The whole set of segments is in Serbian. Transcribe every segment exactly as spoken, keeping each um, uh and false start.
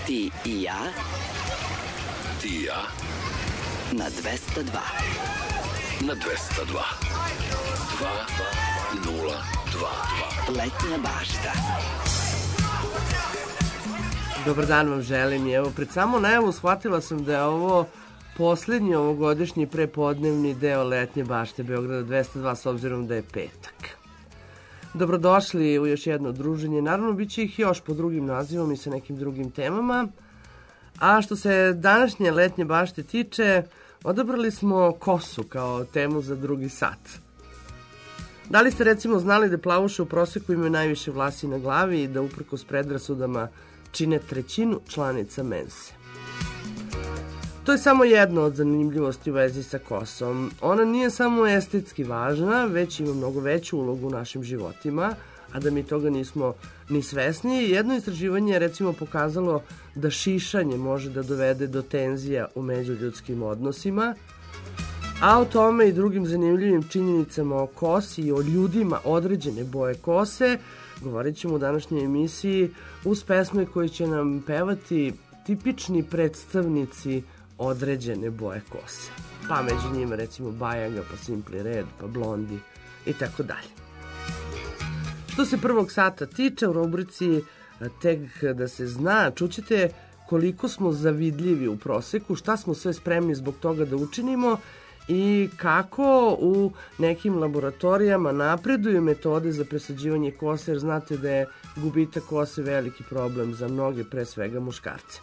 Ti i ja. Ti i ja. Na dvesta dva. Na dvesta dva. Dva nula dva. Letnja bašta. Dobar dan vam želim i evo pred samo najavu shvatila sam da je ovo poslednji ovogodišnji prepodnevni deo Letnje bašte Beograda dvesta dva s obzirom da je petak. Dobrodošli u još jedno druženje, naravno bit će ih još po drugim nazivom i sa nekim drugim temama. A što se današnje Letnje bašte tiče, odabrali smo kosu kao temu za drugi sat. Da li ste recimo znali da plavuše u proseku imaju najviše vlasi na glavi i da uprkos predrasudama čine trećinu članica mense? To je samo jedno od zanimljivosti u vezi sa kosom. Ona nije samo estetski važna, već ima mnogo veću ulogu u našim životima, a da mi toga nismo ni svesni. Jedno istraživanje je recimo pokazalo da šišanje može da dovede do tenzija u međuljudskim odnosima, a o tome i drugim zanimljivim činjenicama o kosi i o ljudima određene boje kose govorit ćemo u današnjoj emisiji uz pesme koje će nam pevati tipični predstavnici određene boje kose. Pa među njima recimo Bajaga, pa Simply Red, pa Blondi i tako dalje. Što se prvog sata tiče, u rubrici Tek da se zna, čućete koliko smo zavidljivi u proseku, šta smo sve spremni zbog toga da učinimo i kako u nekim laboratorijama napreduju metode za presađivanje kose, jer znate da je gubitak kose veliki problem za mnoge, pre svega muškarce.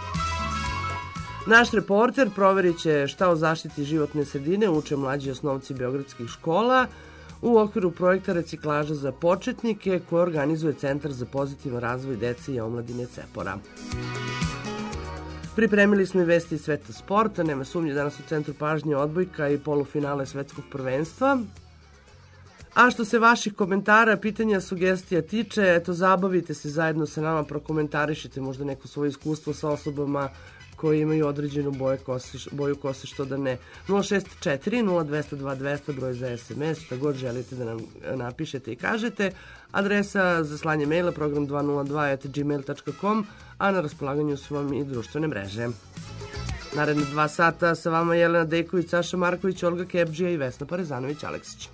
Naš reporter proverit će šta o zaštiti životne sredine uče mlađi osnovci beogradskih škola u okviru projekta Reciklaža za početnike koje organizuje Centar za pozitivan razvoj dece i omladine Cepora. Pripremili smo i vesti iz sveta sporta, nema sumnje danas u centru pažnje odbojka i polufinale svetskog prvenstva. A što se vaših komentara, pitanja, sugestija tiče, eto, zabavite se zajedno sa nama, prokomentarišite možda neko svoje iskustvo sa osobama koji imaju određenu boju kose, boju kose, što da ne. nula šest četiri nula dvesta dva dvesta, broj za es em es, šta god želite da nam napišete i kažete. Adresa za slanje maila program dva nula dva at gmail tačka com, a na raspolaganju su vam i društvene mreže. Naredne dva sata sa vama Jelena Dejković, Saša Marković, Olga Kebđija i Vesna Parezanović-Aleksić.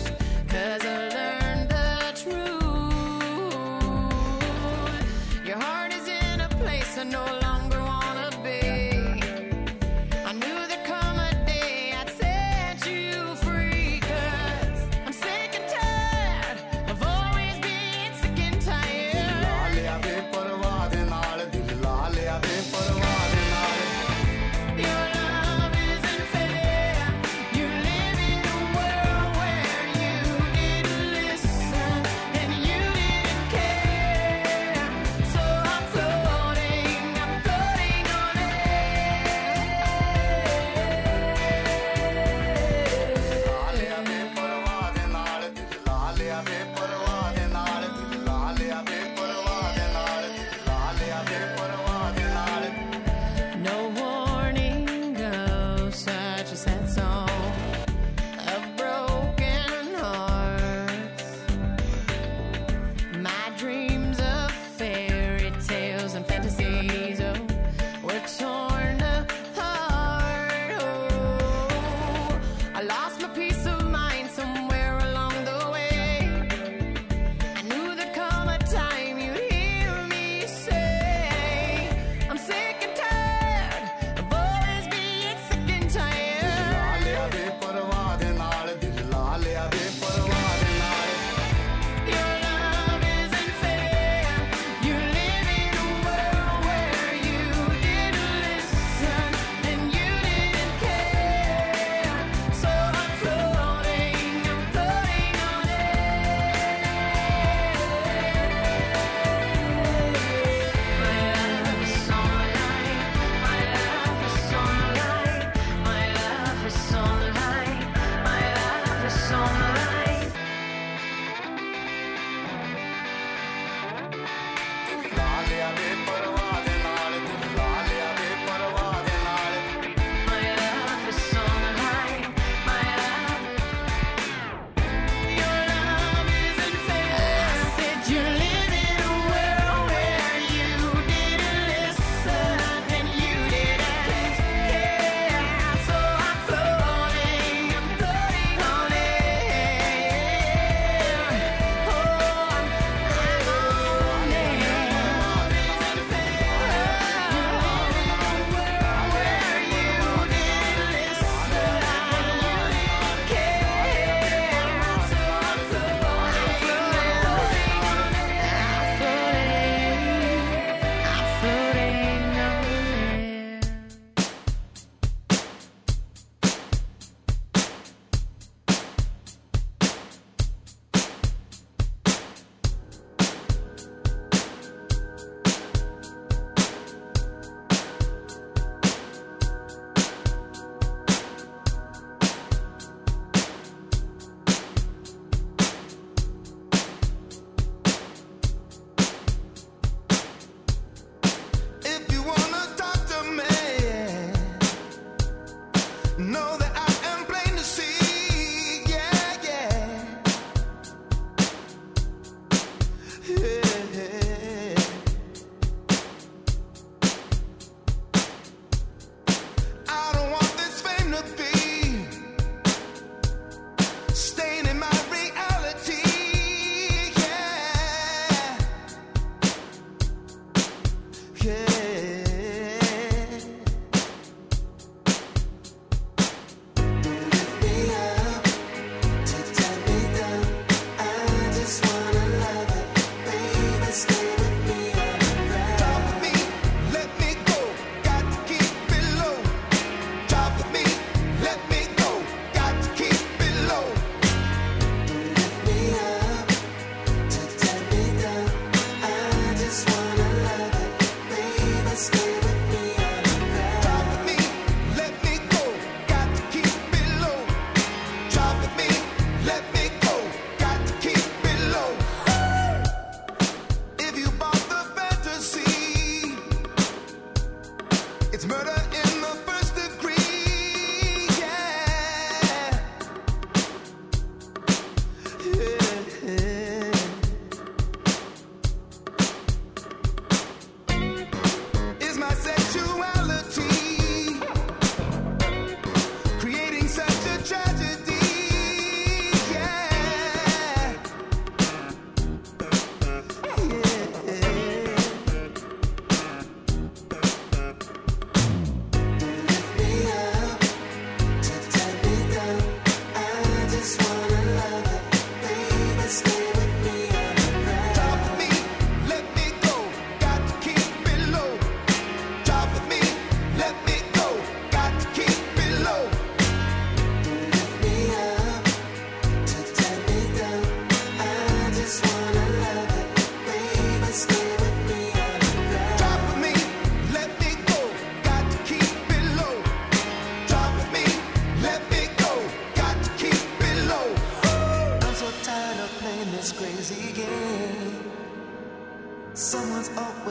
Your heart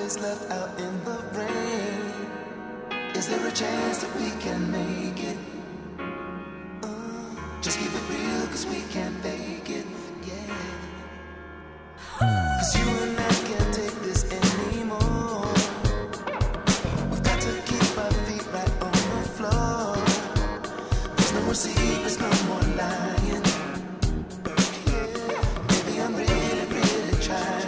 is left out in the rain. Is there a chance that we can make it? Uh, just keep it real, cause we can't fake it, yeah. Cause you and I can't take this anymore. We've got to keep our feet right on the floor. There's no more secrets, no more lying. Yeah. Baby, I'm really, really trying.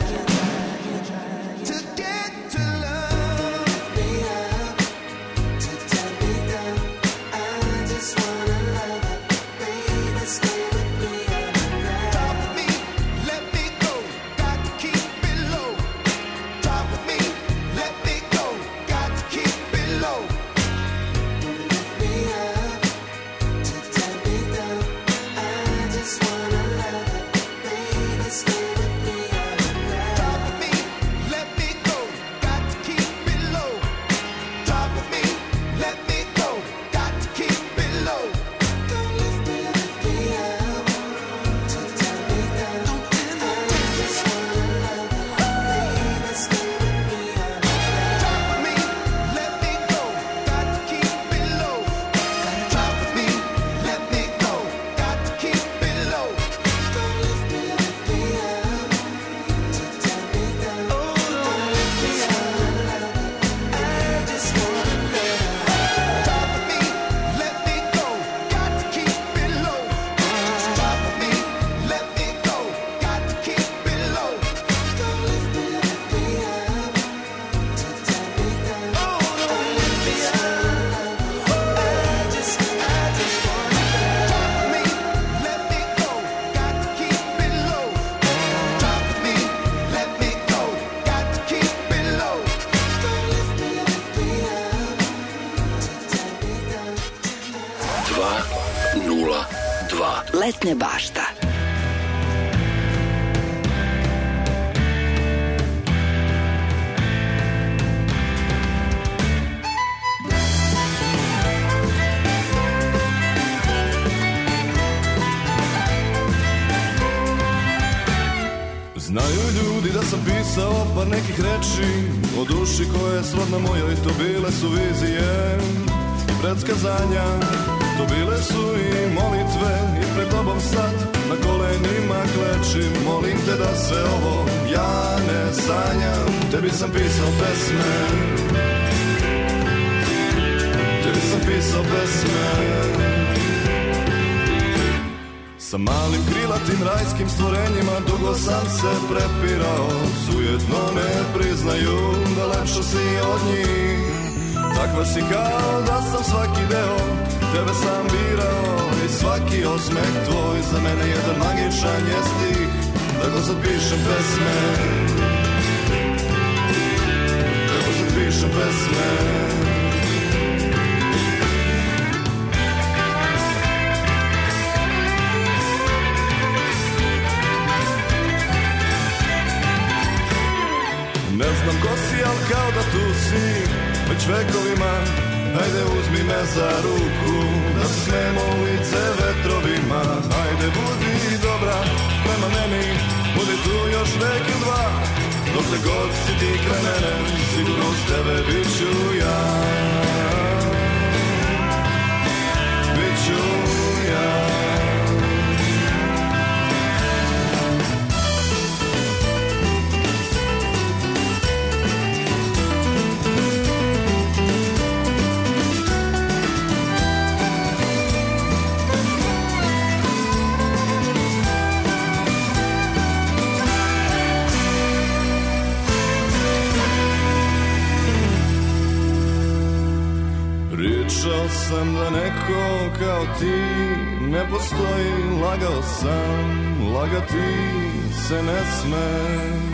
Letnja bašta. Znaju ljudi da sam pisao par nekih reči o duši koja je srodna mojoj, to bile su vizije i predskazanja. To bile su i molitve i pred tobom sad na kolenima klečim. Molim te da sve ovo ja ne sanjam. Tebi sam pisao pesme, tebi sam pisao pesme. Sa malim krilatim rajskim stvorenjima dugo sam se prepirao. Sujetno ne priznaju da lepša si od njih. Takva si kao da sam svaki deo tebe sam birao i svaki osmeh tvoj za mene jedan magičan je stih. Tako sad pišem pesme, tako sad pišem pesme. Ne znam ko si, al kao da tu si već vekovima. Ajde uzmi me za ruku, da se smemo u lice vetrovima. Ajde budi dobra prema meni, budi tu još vek ili dva. Dokle god si ti kraj mene, sigurno s tebe bit ću ja. Bit ću ja. Pričao sam da neko kao ti ne postoji. Lagao sam, lagati se ne sme.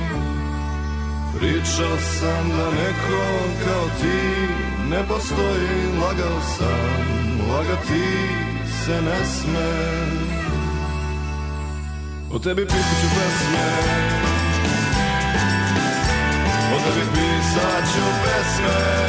Pričao sam da neko kao ti ne postoji. Lagao sam, lagati se ne sme. O tebi pisat ću pesme, o tebi pisat ću pesme.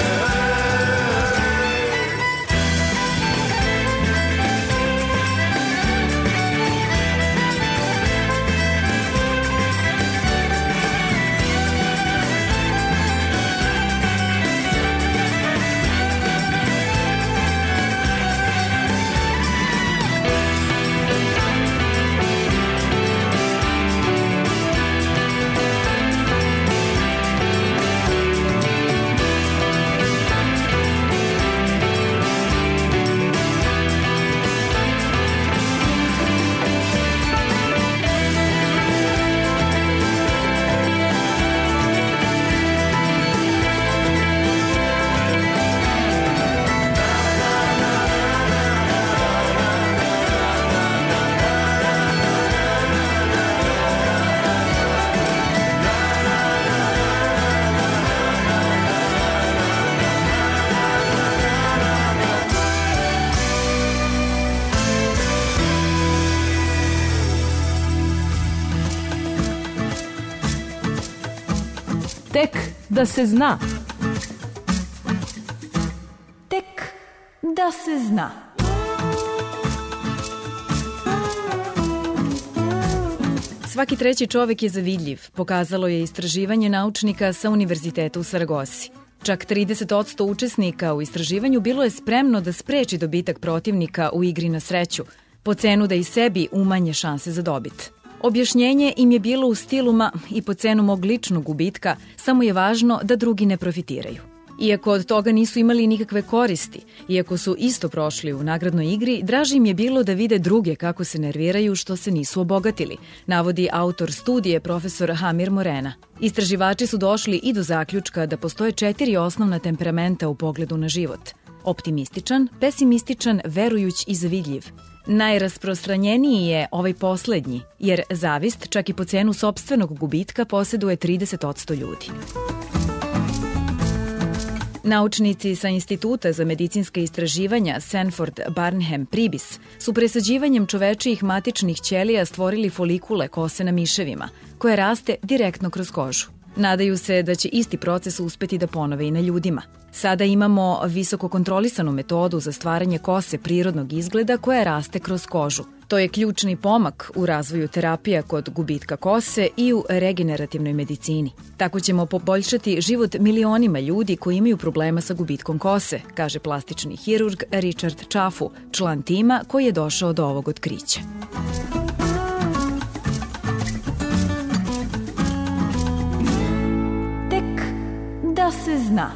Tek da se zna. Tek da se zna. Svaki treći čovek je zavidljiv, pokazalo je istraživanje naučnika sa Univerziteta u Saragosi. Čak trideset posto učesnika u istraživanju bilo je spremno da spreči dobitak protivnika u igri na sreću, po cenu da i sebi umanje šanse za dobit. Objašnjenje im je bilo u stilu ma i po cenu mog ličnog gubitka, samo je važno da drugi ne profitiraju. Iako od toga nisu imali nikakve koristi, iako su isto prošli u nagradnoj igri, draže im je bilo da vide druge kako se nerviraju što se nisu obogatili, navodi autor studije profesor Hamir Morena. Istraživači su došli i do zaključka da postoje četiri osnovna temperamenta u pogledu na život. Optimističan, pesimističan, verujuć i zavidljiv. Najrasprostranjeniji je ovaj poslednji, jer zavist čak i po cenu sopstvenog gubitka posjeduje trideset posto ljudi. Naučnici sa Instituta za medicinska istraživanja Sanford Barnham Pribis su presađivanjem čovečijih matičnih ćelija stvorili folikule kose na miševima, koje raste direktno kroz kožu. Nadaju se da će isti proces uspeti da ponove i na ljudima. Sada imamo visoko kontrolisanu metodu za stvaranje kose prirodnog izgleda koja raste kroz kožu. To je ključni pomak u razvoju terapija kod gubitka kose i u regenerativnoj medicini. Tako ćemo poboljšati život milionima ljudi koji imaju problema sa gubitkom kose, kaže plastični hirurg Richard Chafu, član tima koji je došao do ovog otkrića. Tek da se zna.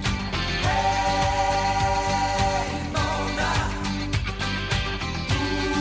Ooh,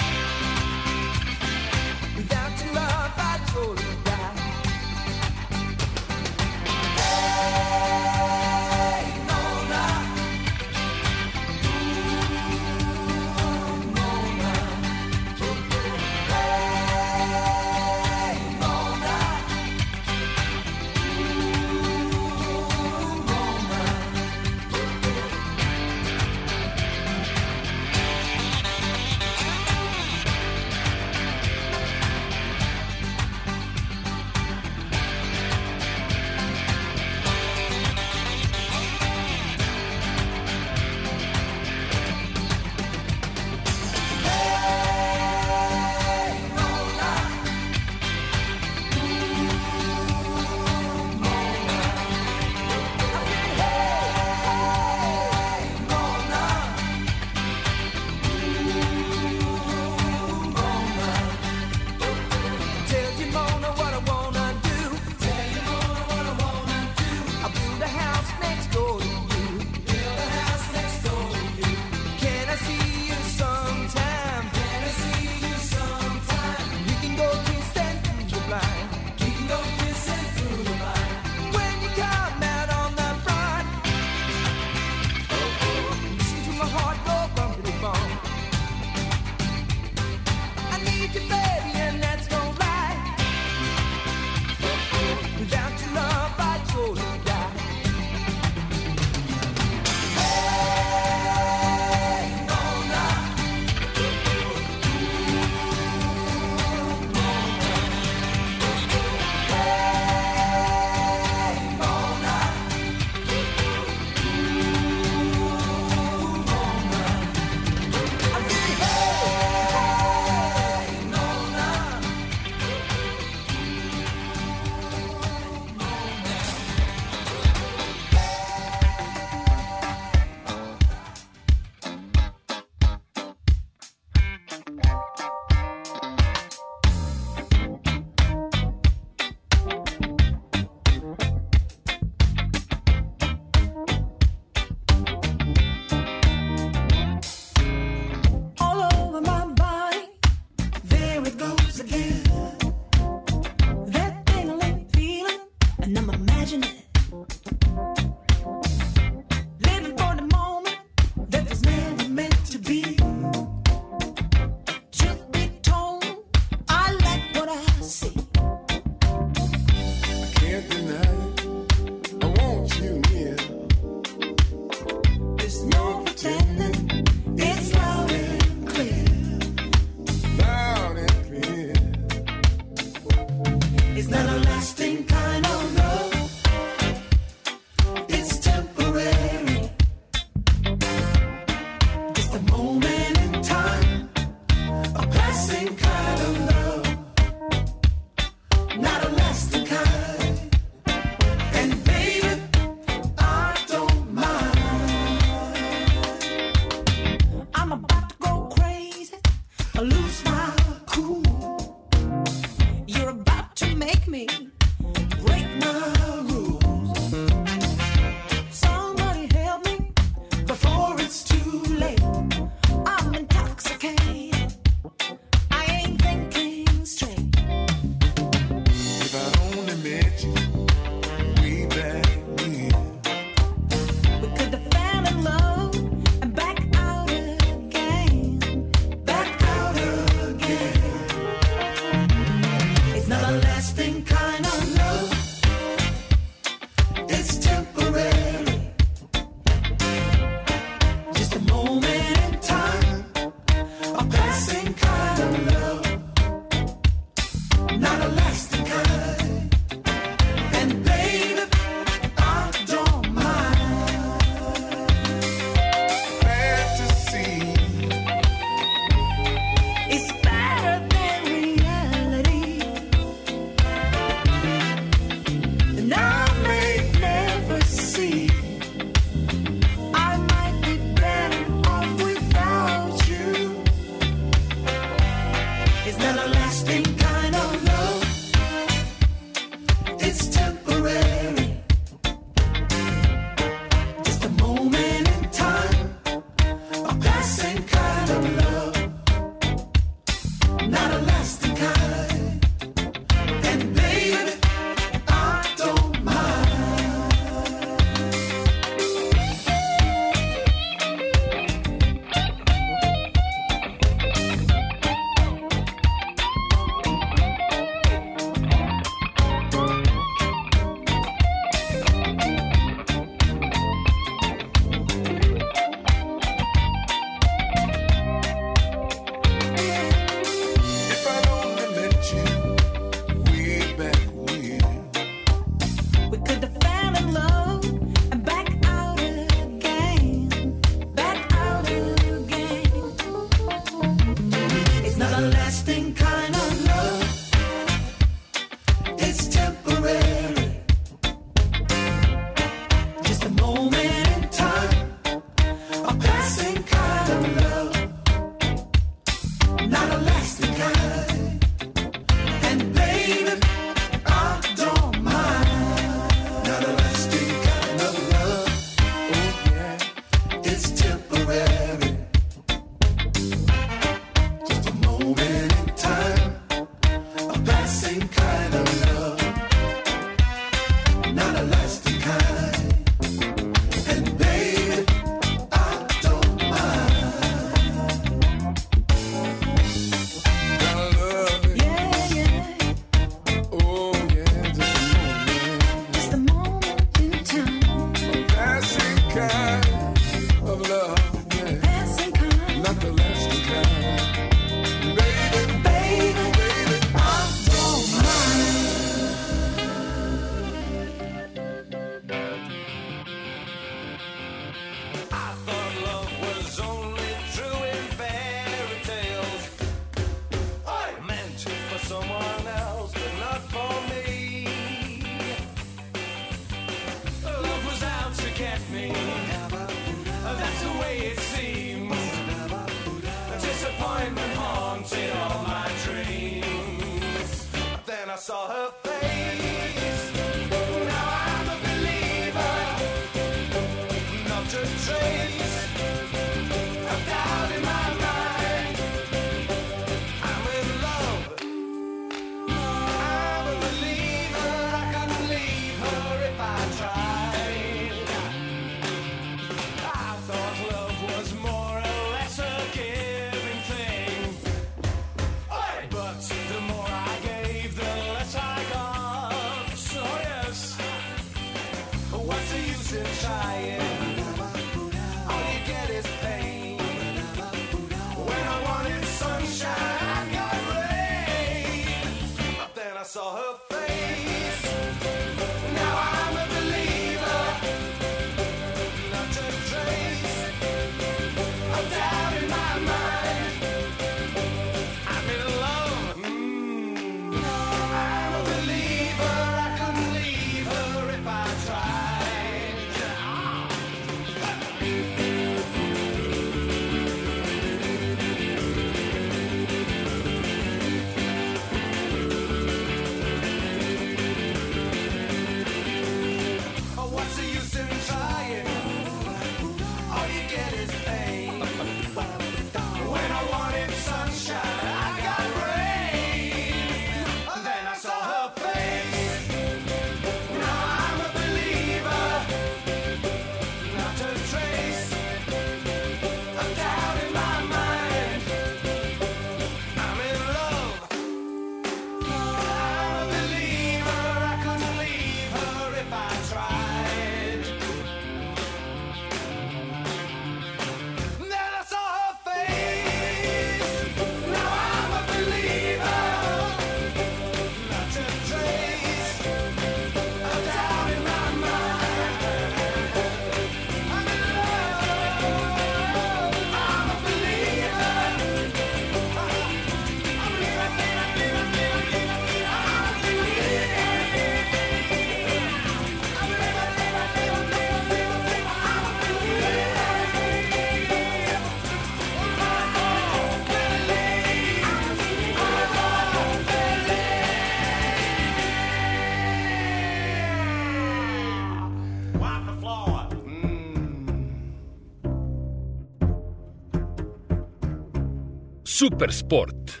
Super sport.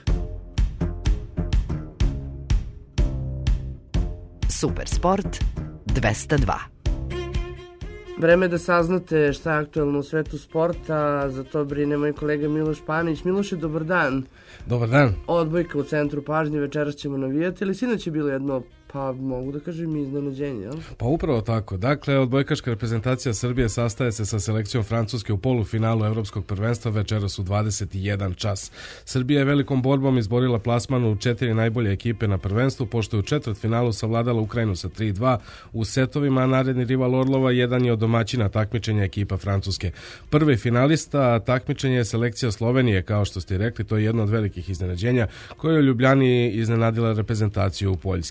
Super sport dvesta dva. Vreme je da saznate šta je aktuelno u svetu sporta, za to brine moj kolega Miloš Panić. Miloše, dobar dan. Dobar dan. Odbojka u centru pažnje, večeras ćemo navijati, ali sinoć je bilo jedno, pa mogu da kažem, iznenađenje, jel? Pa upravo tako. Dakle, odbojkaška reprezentacija Srbije sastaje se sa selekcijom Francuske u polufinalu Evropskog prvenstva večeras u dvadeset i jedan čas. Srbija je velikom borbom izborila plasman u četiri najbolje ekipe na prvenstvu, pošto je u četvrtfinalu savladala Ukrajinu sa tri dva u setovima, a naredni rival Orlova jedan je od domaćina takmičenja ekipa Francuske. Prvi finalista takmičenja je selekcija Slovenije, kao što ste rekli, to je jedno od velikih iznenađenja koje je u Ljubljani iznenadila reprezentaciju Poljske.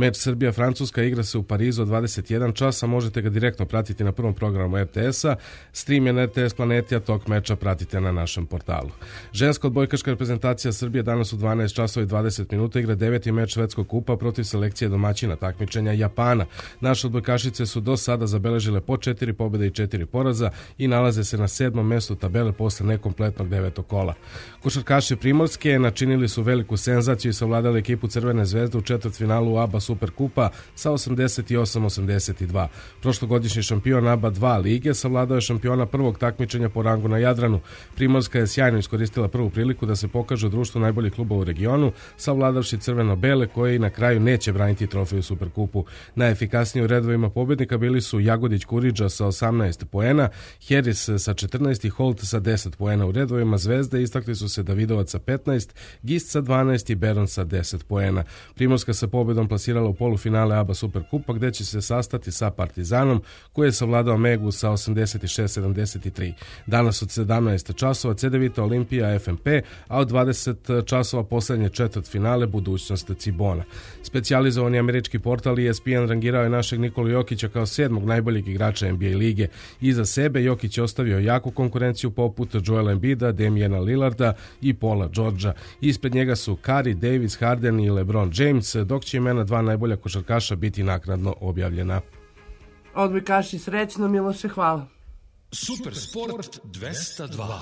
Meč Srbija-Francuska igra se u Parizu od dvadeset jedan časa, možete ga direktno pratiti na prvom programu R T S-a, stream je na R T S Planeti, a tok meča pratite na našem portalu. Ženska odbojkaška reprezentacija Srbije danas u dvanaest časova i dvadeset minuta igra deveti meč svetskog kupa protiv selekcije domaćina takmičenja Japana. Naše odbojkašice su do sada zabeležile po četiri pobjede i četiri poraza i nalaze se na sedmom mestu tabele posle nekompletnog devetog kola. Košarkaši Primorske načinili su veliku senzaciju i savladali ekipu Crvene zvezde u četvrtfinalu A B A Superkupa sa osamdeset osam osamdeset dva. Prošlogodišnji šampion A B A dva lige savladao je šampiona prvog takmičenja po rangu na Jadranu. Primorska je sjajno iskoristila prvu priliku da se pokaže u društvu najboljih klubova u regionu, savladavši crveno-bele koji na kraju neće braniti trofej u Superkupu. Najefikasniji u redovima pobjednika bili su Jagodić Kuriđa sa osamnaest poena, Heris sa četrnaest i Holt sa deset poena. U redovima Zvezde istakli su se Davidovac sa petnaest, Gist sa dvanaest i Beron sa deset poena. Primorska se pobjedom plasirala u polufinale A B A Superkupa gde će se sastati sa Partizanom koji je savladao Megu sa osamdeset šest sedamdeset tri. Danas od sedamnaest časova Cedevita Olimpija F M P, a od dvadeset časova poslednje četvrt finale budućnost Cibona. Specijalizovani američki portal E S P N rangirao je našeg Nikolu Jokića kao sedmog najboljeg igrača N B A lige. Iza sebe Jokić je ostavio jaku konkurenciju poput Joela Embida, Damiana Lillarda i Paula Georgea. Ispred njega su Curry, Davis, Harden i LeBron James, dok će imena dva najbolja košarkaša biti naknadno objavljena. Odbojkaši srećno, Miloše, hvala. Super Sport dvesta dva.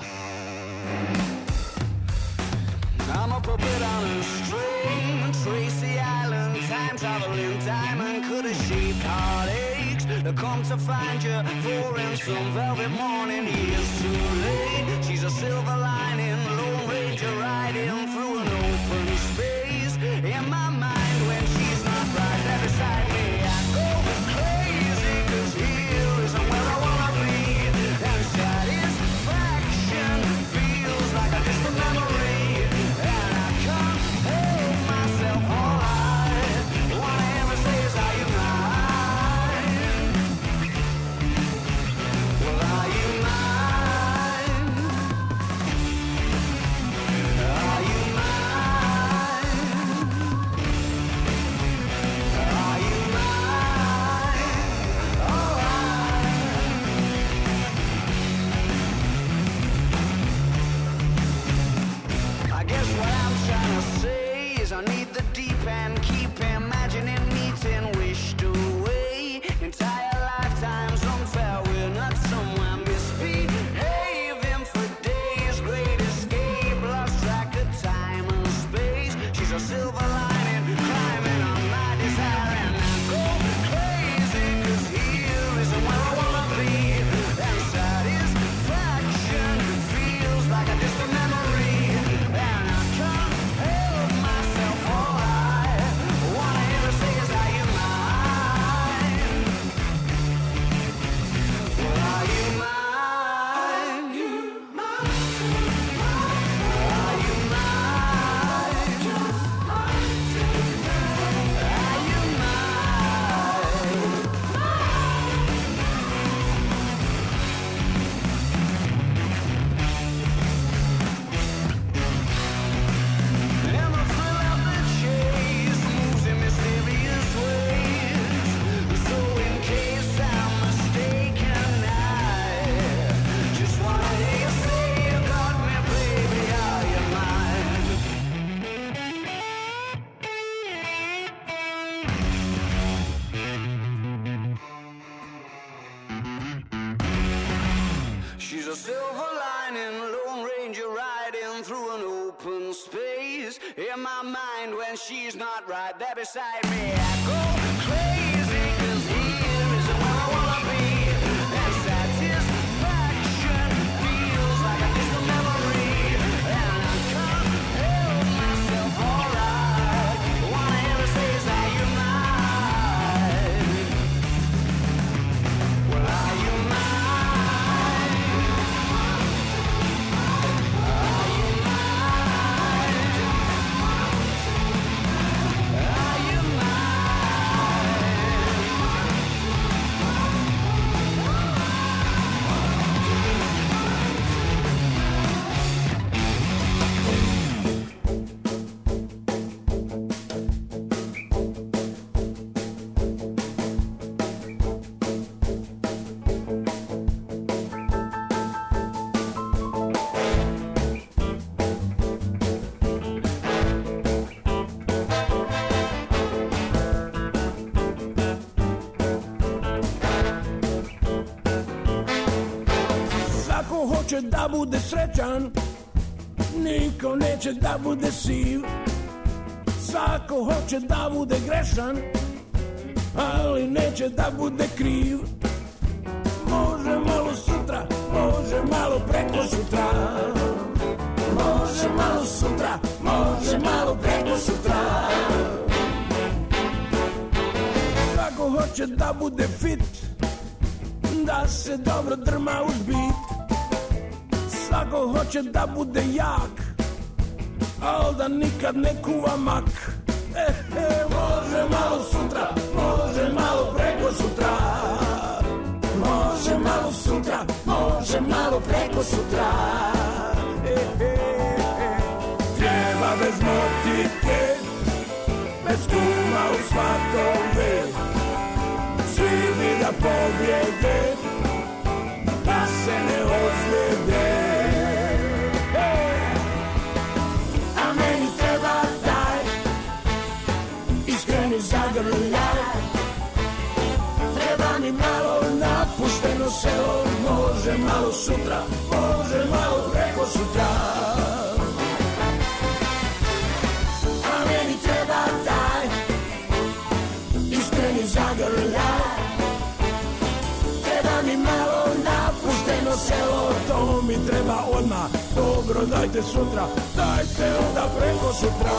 I'm up a bit on a string, Tracy Island, time traveling diamond, could have shaped heartaches, come to find you, four in some velvet morning, years too late, she's a silver lining, Lone Ranger riding through an open space, in my mind when she's not right there beside me, I go crazy, cause here isn't where I wanna be, and satisfaction feels like a distant memory. She's not right there beside me. I go crazy, cause here is where I wanna be. And satisfaction feels like a distant memory. And I can't help myself, alright. Wanna hear her say, is are you mine? Well, are you mine? Are you mine? Are you mine? hoće da bude srećan, niko neće da bude siv. Svako hoće da bude grešan, ali neće da bude kriv. Može malo sutra, može malo preko sutra. Može malo sutra, može malo preko sutra. Svako hoće da bude fit, da se dobro drma uz bit. Svako hoće da bude jak, al da nikad ne kuva mak. E, e, može malo sutra, može malo preko sutra. Može malo sutra, može malo preko sutra. E, e, e. Treba bez motike, bez kuma u svatove. Svi bi da pobjede, da se ne ozljede. E, a meni treba taj iskreni zagrljaj. Treba mi malo napušteno selo, može malo sutra, može malo preko sutra. A meni treba taj iskreni zagrljaj. Treba mi malo napušteno selo, to mi treba odmah. Dobro, dajte sutra, dajte onda preko sutra.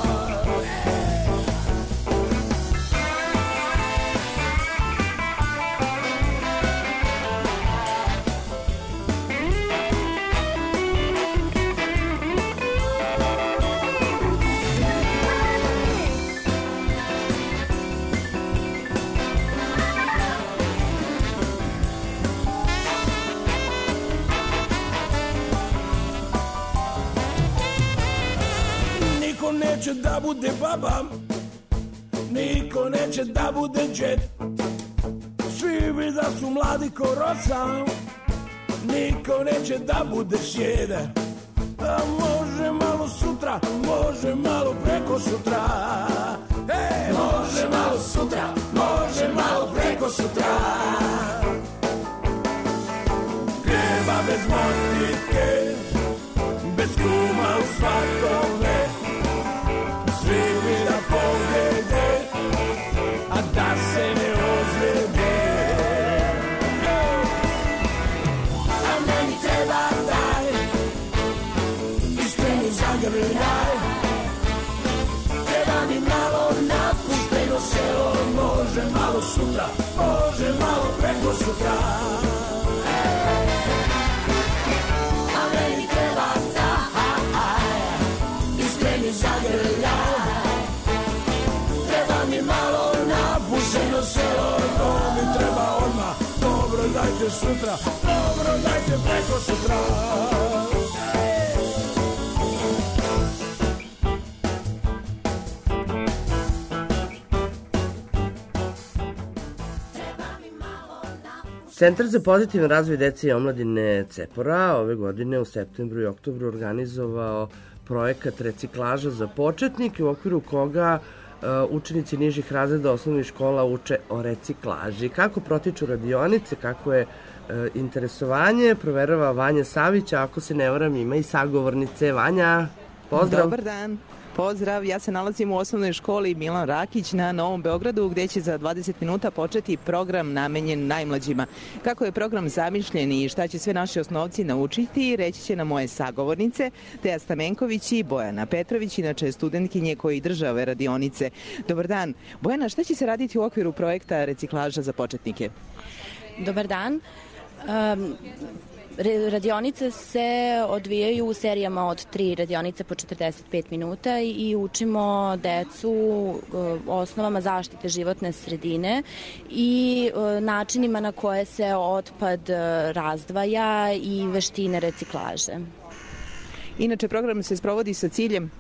Neće da bude baba, niko neće da bude džet. Svi bi da su mladi ko rosa, niko neće da bude sjede. A može malo sutra, može malo preko sutra. E, može malo sutra, može malo preko sutra. Treba bez motike, bez kuma u svatove. Svi bi da pobjede, a da se ne ozljede. A meni treba taj iskreni zagrljaj. Treba mi malo napušteno selo, može malo sutra, može malo preko sutra. A meni treba taj iskreni zagrljaj. Malo napušteno selo, to mi treba odmah. Dobro, dajte sutra, dobro, dajte preko sutra. Centar za pozitivan razvoj dece i omladine Cepora ove godine u septembru i oktobru organizovao projekat reciklaža za početnike, u okviru koga učenici nižih razreda osnovnih škola uče o reciklaži. Kako protiču radionice, kako je e, interesovanje, proverava Vanja Savić, a ako se ne varam ima i sagovornice. Vanja, pozdrav. Dobar dan. Pozdrav, ja se nalazim u osnovnoj školi Milan Rakić na Novom Beogradu, gde će za dvadeset minuta početi program namenjen najmlađima. Kako je program zamišljen i šta će sve naši osnovci naučiti, reći će na moje sagovornice, Teja Stamenković i Bojana Petrović, inače studentkinje koji drže ove radionice. Dobar dan. Bojana, šta će se raditi u okviru projekta reciklaža za početnike? Dobar dan. Um, Radionice se odvijaju u serijama od tri radionice po četrdeset pet minuta i učimo decu osnovama zaštite životne sredine i načinima na koje se otpad razdvaja i veštine reciklaže. Inače, program se sprovodi sa ciljem?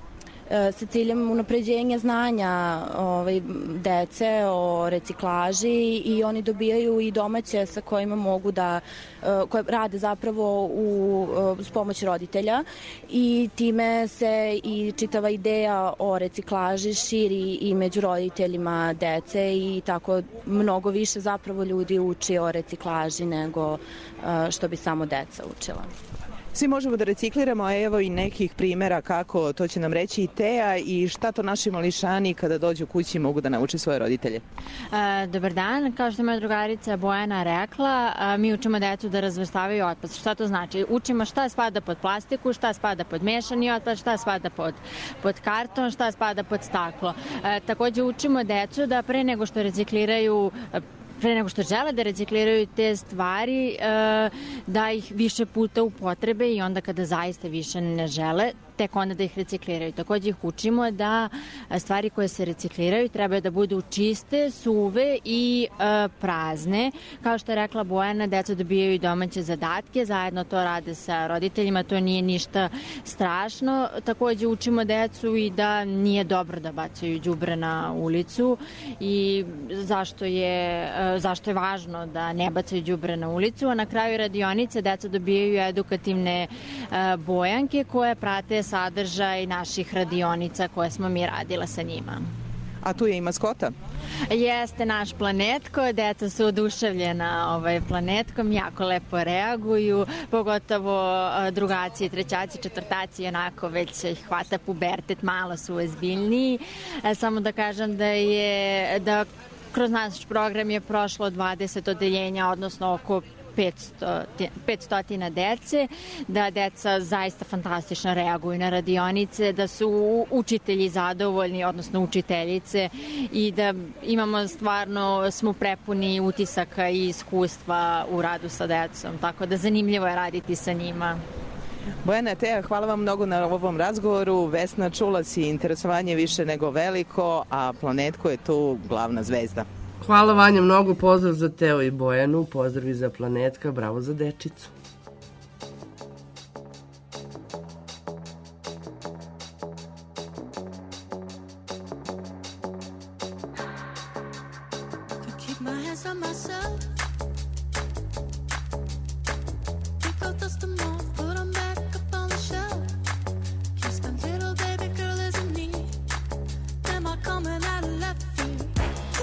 sa ciljem unapređenja znanja ovaj, dece o reciklaži i oni dobijaju i domaće sa kojima mogu da, koje rade zapravo u, s pomoć roditelja i time se i čitava ideja o reciklaži širi i među roditeljima dece i tako mnogo više zapravo ljudi uči o reciklaži nego što bi samo deca učila. Svi možemo da recikliramo, a evo i nekih primjera kako, to će nam reći i Teja, i šta to naši mališani kada dođu kući mogu da nauče svoje roditelje. E, dobar dan, kao što je moja drugarica Bojana rekla, a, mi učimo decu da razvrstavaju otpad. Šta to znači? Učimo šta spada pod plastiku, šta spada pod mešani otpad, šta spada pod, pod karton, šta spada pod staklo. E, takođe učimo decu da pre nego što recikliraju pre nego što žele da recikliraju te stvari, da ih više puta upotrebe i onda kada zaista više ne žele, tek onda da ih recikliraju. Takođe ih učimo da stvari koje se recikliraju trebaju da budu čiste, suve i e, prazne. Kao što je rekla Bojana, deca dobijaju domaće zadatke, zajedno to rade sa roditeljima, to nije ništa strašno. Takođe učimo decu i da nije dobro da bacaju đubre na ulicu i zašto je, e, zašto je važno da ne bacaju đubre na ulicu, a na kraju radionice deca dobijaju edukativne e, bojanke koje prate sadržaj naših radionica koje smo mi radila sa njima. A tu je i maskota? Jeste naš Planetko, deca su oduševljena ovaj Planetkom, jako lepo reaguju, pogotovo drugaci, trećaci, četvrtaci, onako već ih hvata pubertet, malo su ozbiljniji. Samo da kažem da je, da kroz naš program je prošlo dvadeset odeljenja, odnosno oko petsto dece, da deca zaista fantastično reaguju na radionice, da su učitelji zadovoljni, odnosno učiteljice i da imamo stvarno, smo prepuni utisaka i iskustva u radu sa decom, tako da zanimljivo je raditi sa njima. Bojana, Teja, hvala vam mnogo na ovom razgovoru. Vesna, čula si, interesovanje više nego veliko, a Planetko je tu glavna zvezda. Hvala Vanja, mnogo pozdrav za Teo i Bojanu, pozdravi za Planetka, bravo za dečicu.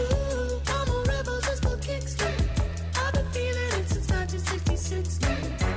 Sixty-six.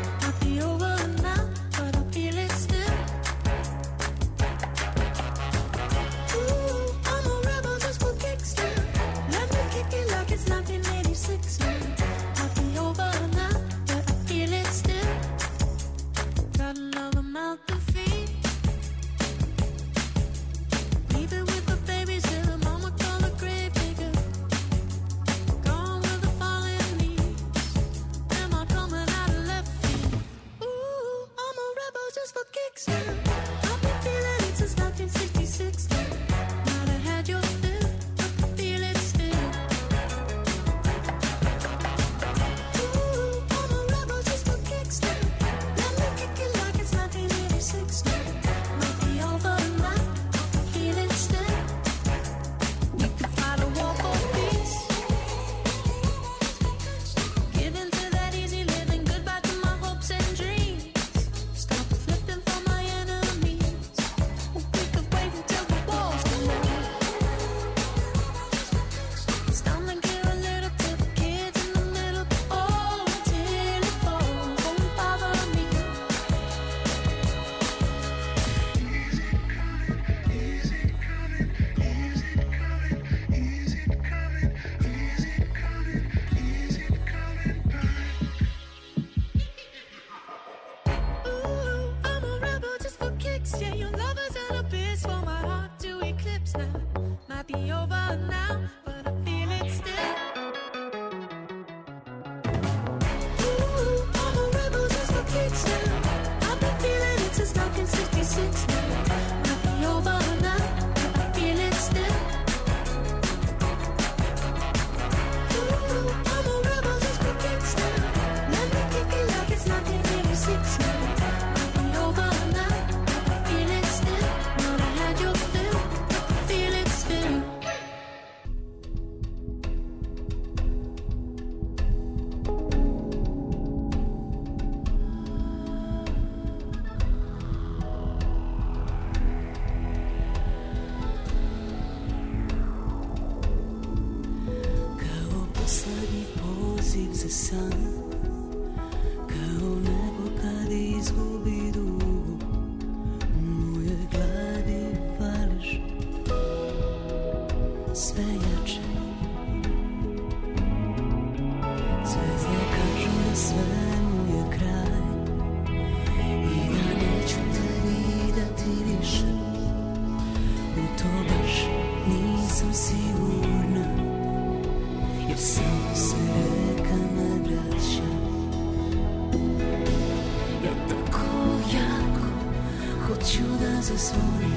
zazvoni.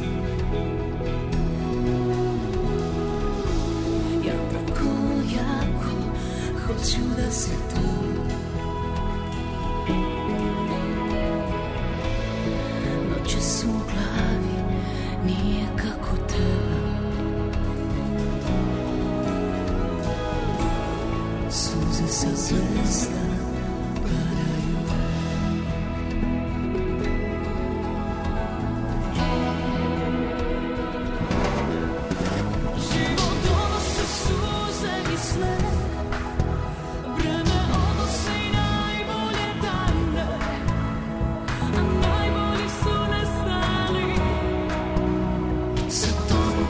Ja tako jako hoću da si tu. Noćas u glavi nije kako treba. Suze sa zvezda padaju. Život donose suze i sve. Vreme odnosi najbolje dane, a najbolji su nestali. Sa tobom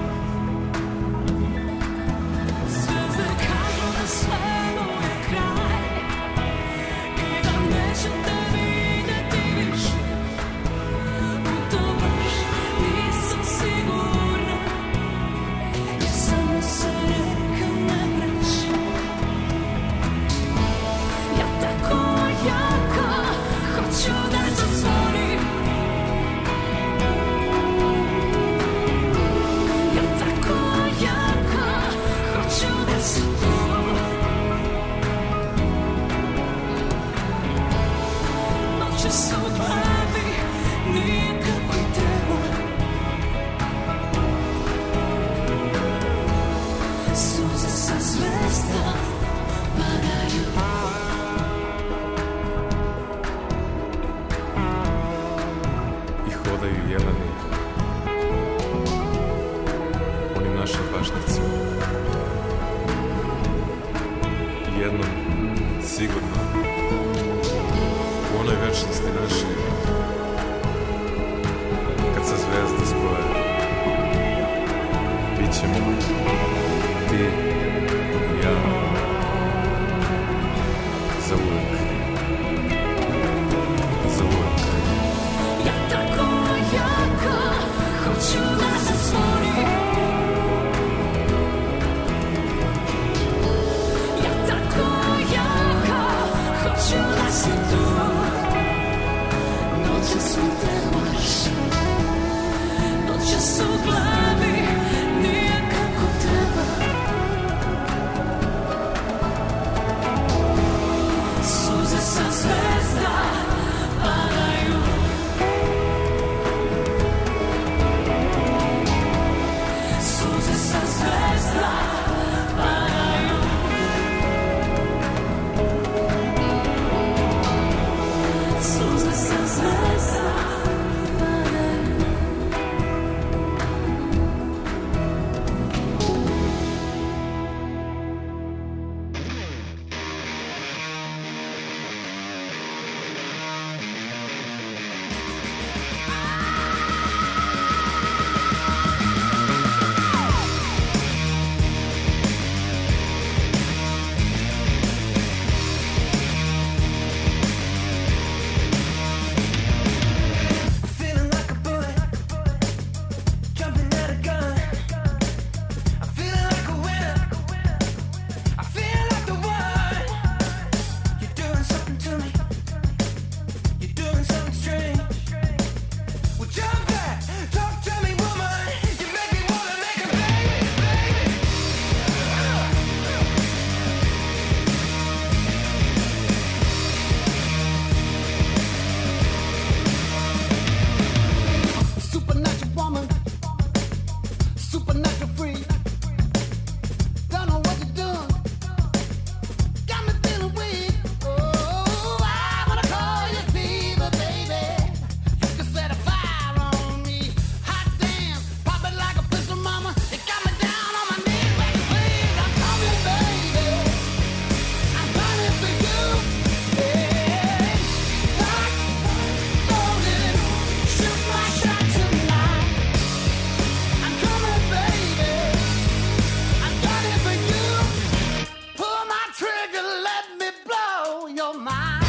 zvezde kažu da svemu je kraj i da nećete vidjeti više. U to baš nisam sigurna, jer samo se neka ne vreći. Ja tako jako hoću da zazvonim. Ja tako jako hoću da si tu. Noćas u glavi nije kako i treba. Suze sa zvezda padaju. I hodaju jeleni onim našim pašnjacima. I jednom, sigurno, u onoj večnosti našoj, kad se zvezde spoje, bit ćemo ti i ja za uvek. Za uvek. Ja tako jako hoću da zazvonim. Ja tako jako hoću da si tu. Noćas u te marš, noćas u glavi nije kako treba. Suze sa zvezda padaju. Suze sa zvezda padaju. Suze sa zvezda padaju. Feeling like a bullet, jumping at a gun. I'm feeling like a winner. I feel like the one. You're doing something to me. You're doing something strange. Well, jump back, talk to me, woman. You make me wanna make a baby, baby. Supernatural woman, supernatural free. Don't know what you're doing. Got me feeling weak. Oh, I wanna call you fever, baby. You can set a fire on me. Hot damn, pop it like a pistol, mama. It got me down on my knees, baby. Please, I'm coming, baby. I'm running for you. Hey, rock, rolling, shoot my shot tonight. I'm coming, baby. I'm gunning for you. Pull my trigger, let me blow your mind.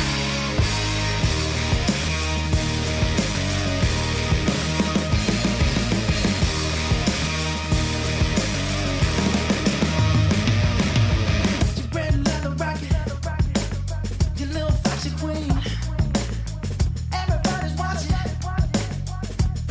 Your red leather rocket, your little fashion queen. Everybody's watching.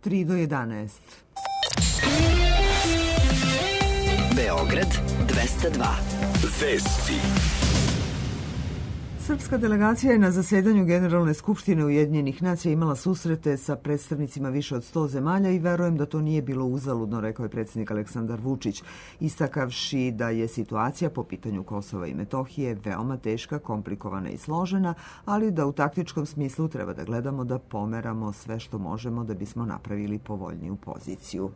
tri do jedanaest. Beograd dvesta dva. Vesti. Srpska delegacija je na zasedanju Generalne skupštine Ujedinjenih nacija imala susrete sa predstavnicima više od sto zemalja i verujem da to nije bilo uzaludno, rekao je predsjednik Aleksandar Vučić, istakavši da je situacija po pitanju Kosova i Metohije veoma teška, komplikovana i složena, ali da u taktičkom smislu treba da gledamo da pomeramo sve što možemo da bismo napravili povoljniju poziciju.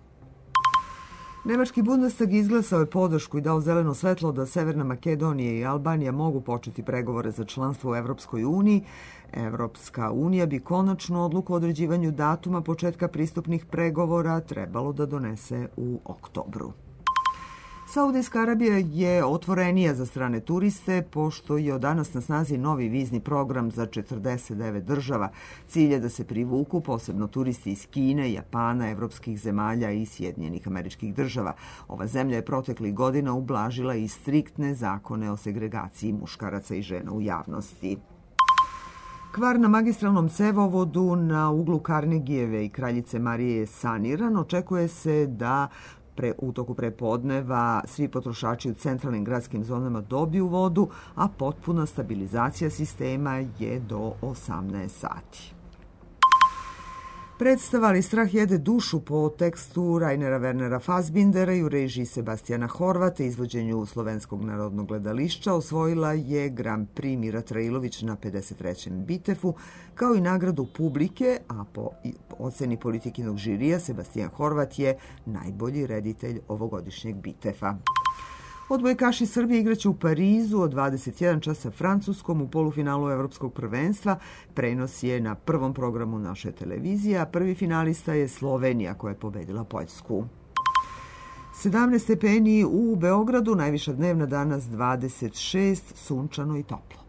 Nemački Bundestag izglasao je podršku i dao zeleno svetlo da Severna Makedonija i Albanija mogu početi pregovore za članstvo u Evropskoj uniji. Evropska unija bi konačnu odluku o određivanju datuma početka pristupnih pregovora trebalo da donese u oktobru. Saudijska Arabija je otvorenija za strane turiste, pošto je od danas na snazi novi vizni program za četrdeset devet država. Cilj je da se privuku posebno turisti iz Kine, Japana, evropskih zemalja i Sjedinjenih Američkih Država. Ova zemlja je proteklih godina ublažila i striktne zakone o segregaciji muškaraca i žena u javnosti. Kvar na magistralnom cevovodu na uglu Karnegijeve i Kraljice Marije je saniran. Očekuje se da Pre, u toku prepodneva svi potrošači u centralnim gradskim zonama dobiju vodu, a potpuna stabilizacija sistema je do osamnaest sati. Predstava Ali strah jede dušu po tekstu Rainera Wernera Fassbindera i u režiji Sebastijana Horvata, izvođenju Slovenskog narodnog gledališća, osvojila je Grand Prix Mira Trailović na pedeset trećem Bitefu, kao i nagradu publike, a po oceni politikinog žirija Sebastijan Horvat je najbolji reditelj ovogodišnjeg Bitefa. Odbojkaši Srbije igraće u Parizu od dvadeset jedan čas sa Francuskom u polufinalu Evropskog prvenstva. Prenos je na prvom programu naše televizije, a prvi finalista je Slovenija koja je pobedila Poljsku. sedamnaest stepeni u Beogradu, najviša dnevna danas dvadeset šest, sunčano i toplo.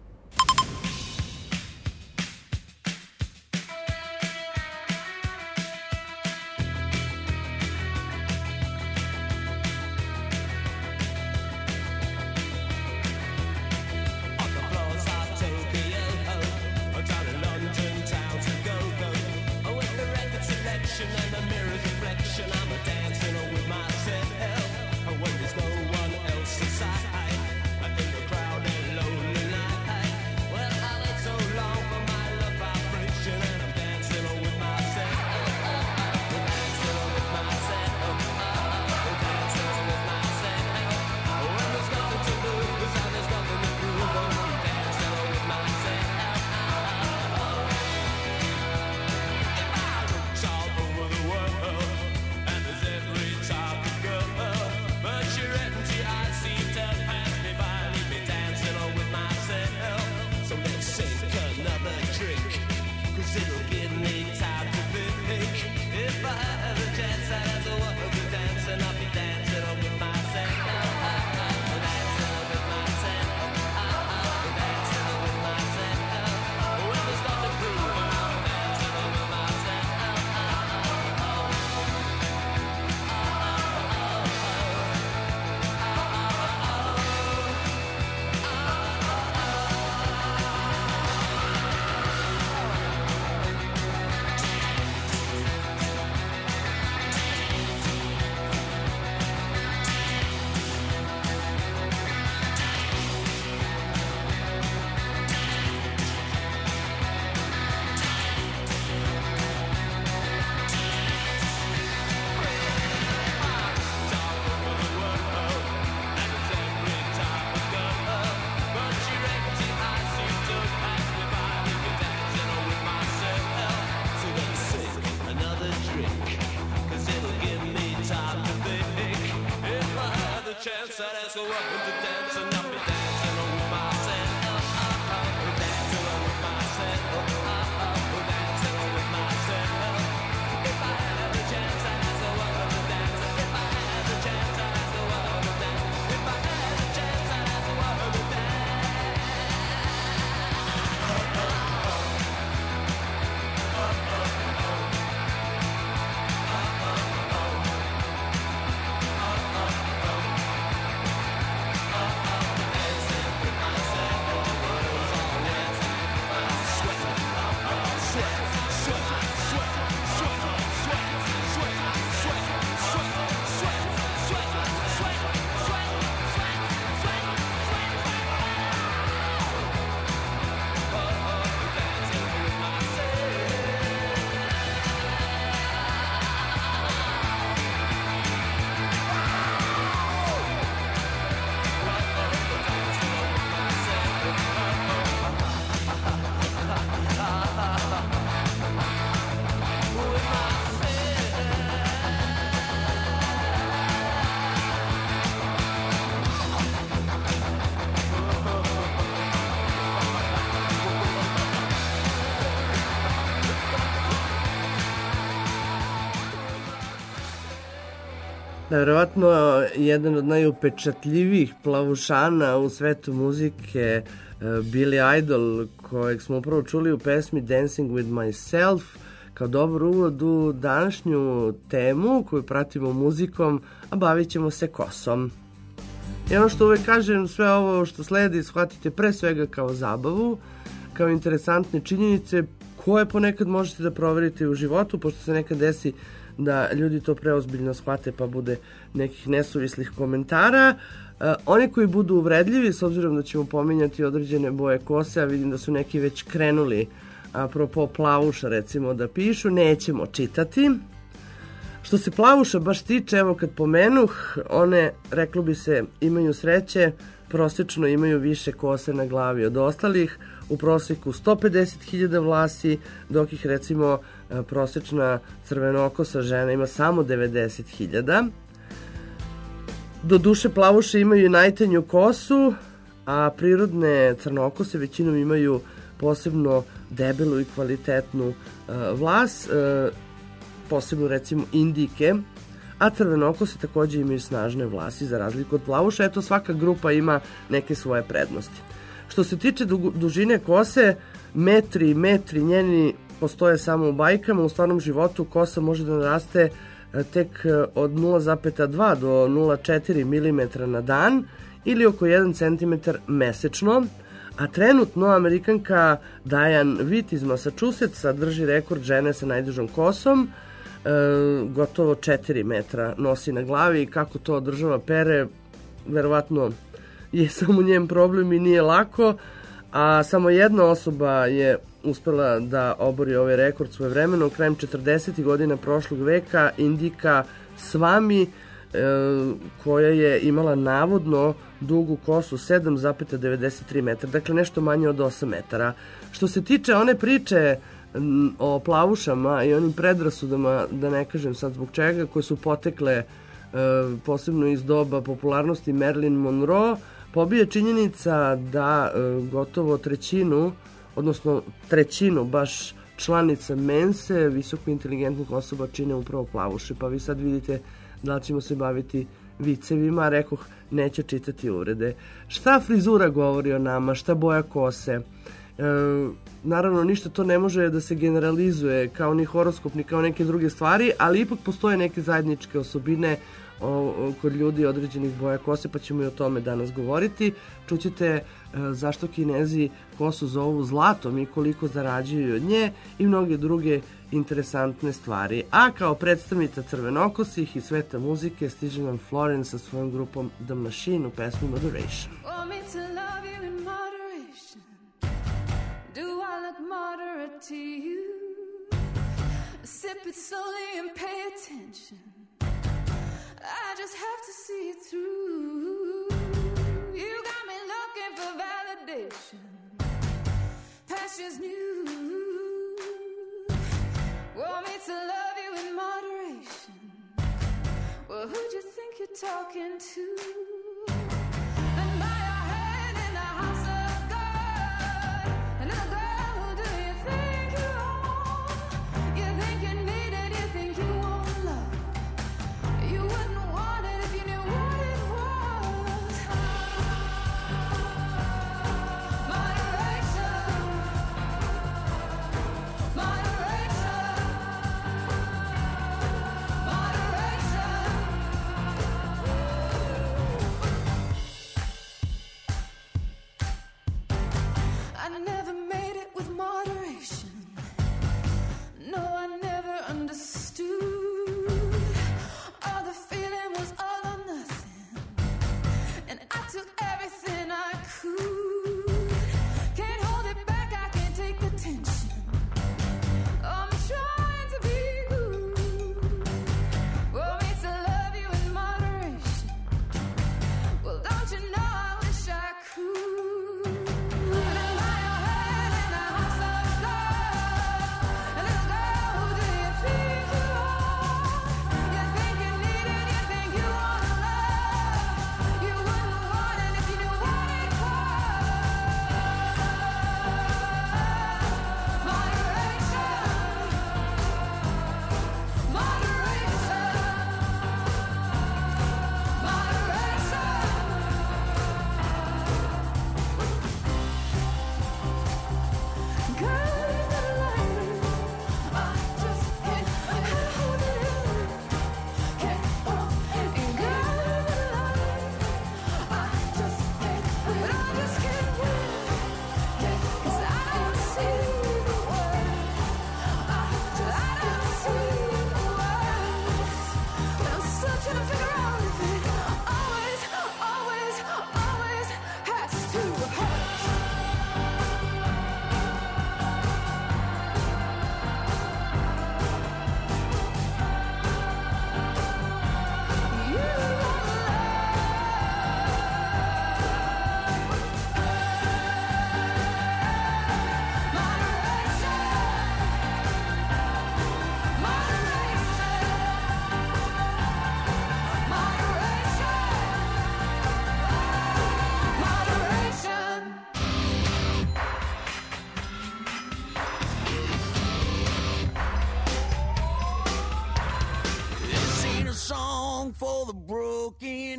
Da, vjerovatno jedan od najupečatljivijih plavušana u svetu muzike, Billy Idol, kojeg smo upravo čuli u pesmi Dancing with Myself, kao dobar uvod u današnju temu koju pratimo muzikom, a bavit ćemo se kosom. I ono što uvek kažem, sve ovo što sledi shvatite pre svega kao zabavu, kao interesantne činjenice koje ponekad možete da proverite u životu, pošto se nekad desi da ljudi to preozbiljno shvate pa bude nekih nesuvislih komentara. Uh, oni koji budu uvredljivi, s obzirom da ćemo pominjati određene boje kose, a vidim da su neki već krenuli apropo plavuša recimo da pišu, nećemo čitati. Što se plavuša baš tiče, evo kad pomenuh, one, reklo bi se, imaju sreće, prosečno imaju više kose na glavi od ostalih, u proseku sto pedeset hiljada vlasi, dok ih recimo prosečna crvenokosa žena ima samo devedeset hiljada. Do duše plavuše imaju najtanju kosu, a prirodne crnokose većinom imaju posebno debelu i kvalitetnu uh, vlas, uh, posebno recimo indike, a crvenokose takođe imaju snažne vlasi za razliku od plavuša. Eto, svaka grupa ima neke svoje prednosti. Što se tiče du dužine kose, metri i metri njeni postoje samo u bajkama. U stvarnom životu kosa može da naraste tek od nula zarez dva do nula zarez četiri milimetra na dan ili oko jedan centimetar mesečno, a trenutno Amerikanka Diane Witt iz Massachusettsa drži rekord žene sa najdužom kosom, e, gotovo četiri metra nosi na glavi i kako to održava pere, verovatno je samo njen problem i nije lako, a samo jedna osoba je uspela da obori ovaj rekord svojevremeno krajem četrdesetih godina prošlog veka, Indika Swami, e, koja je imala navodno dugu kosu sedam zarez devedeset tri metra, dakle nešto manje od osam metara. Što se tiče one priče o plavušama i onim predrasudama, da ne kažem sad zbog čega, koje su potekle e, posebno iz doba popularnosti Marilyn Monroe, pobija činjenica da e, gotovo trećinu, odnosno trećinu baš članica Mense, visoko inteligentnih osoba, čine upravo plavuše, pa vi sad vidite da li ćemo se baviti vicevima, rekoh, neće čitati uvrede. Šta frizura govori o nama, šta boja kose? E, naravno, ništa to ne može da se generalizuje kao ni horoskop, ni kao neke druge stvari, ali ipak postoje neke zajedničke osobine o, o, kod ljudi određenih boja kose, pa ćemo i o tome danas govoriti. Čućete e, zašto Kinezi kosu zovu zlatom i koliko zarađuju od nje i mnoge druge interesantne stvari. A kao predstavnica crvenokosih i sveta muzike stiže nam Florence sa svojom grupom The Machine u pesmi Moderation. Want me to love you in moderation? Do I look moderate to you? Sip it slowly and pay attention. I just have to see it through. You got me looking for validation. Past year's news. Want me to love you in moderation? Well, who'd you think you're talking to? And by your head in the house of God. And little girl, who do you think you are? You think you need it, you think you want love. You wouldn't want it if you knew what it was.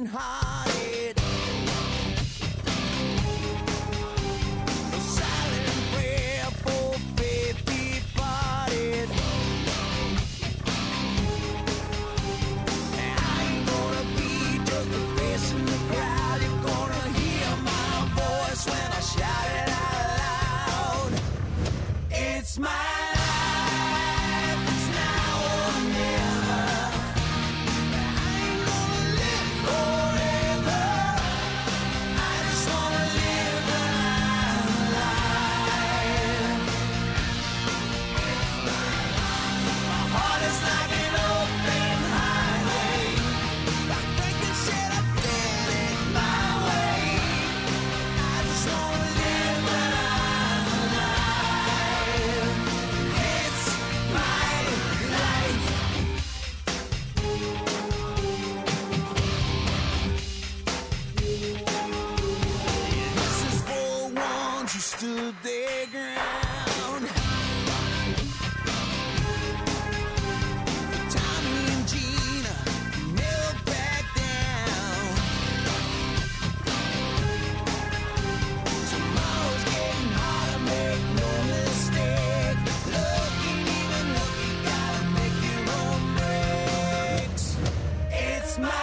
open-hearted. A silent prayer for faith departed. I ain't gonna be just a face in the crowd. You're gonna hear my voice when I shout it out loud. It's my stood their ground. Tommy and Gina never back down. Tomorrow's getting harder, make no mistake. Look, ain't even look, you gotta make your own breaks. It's my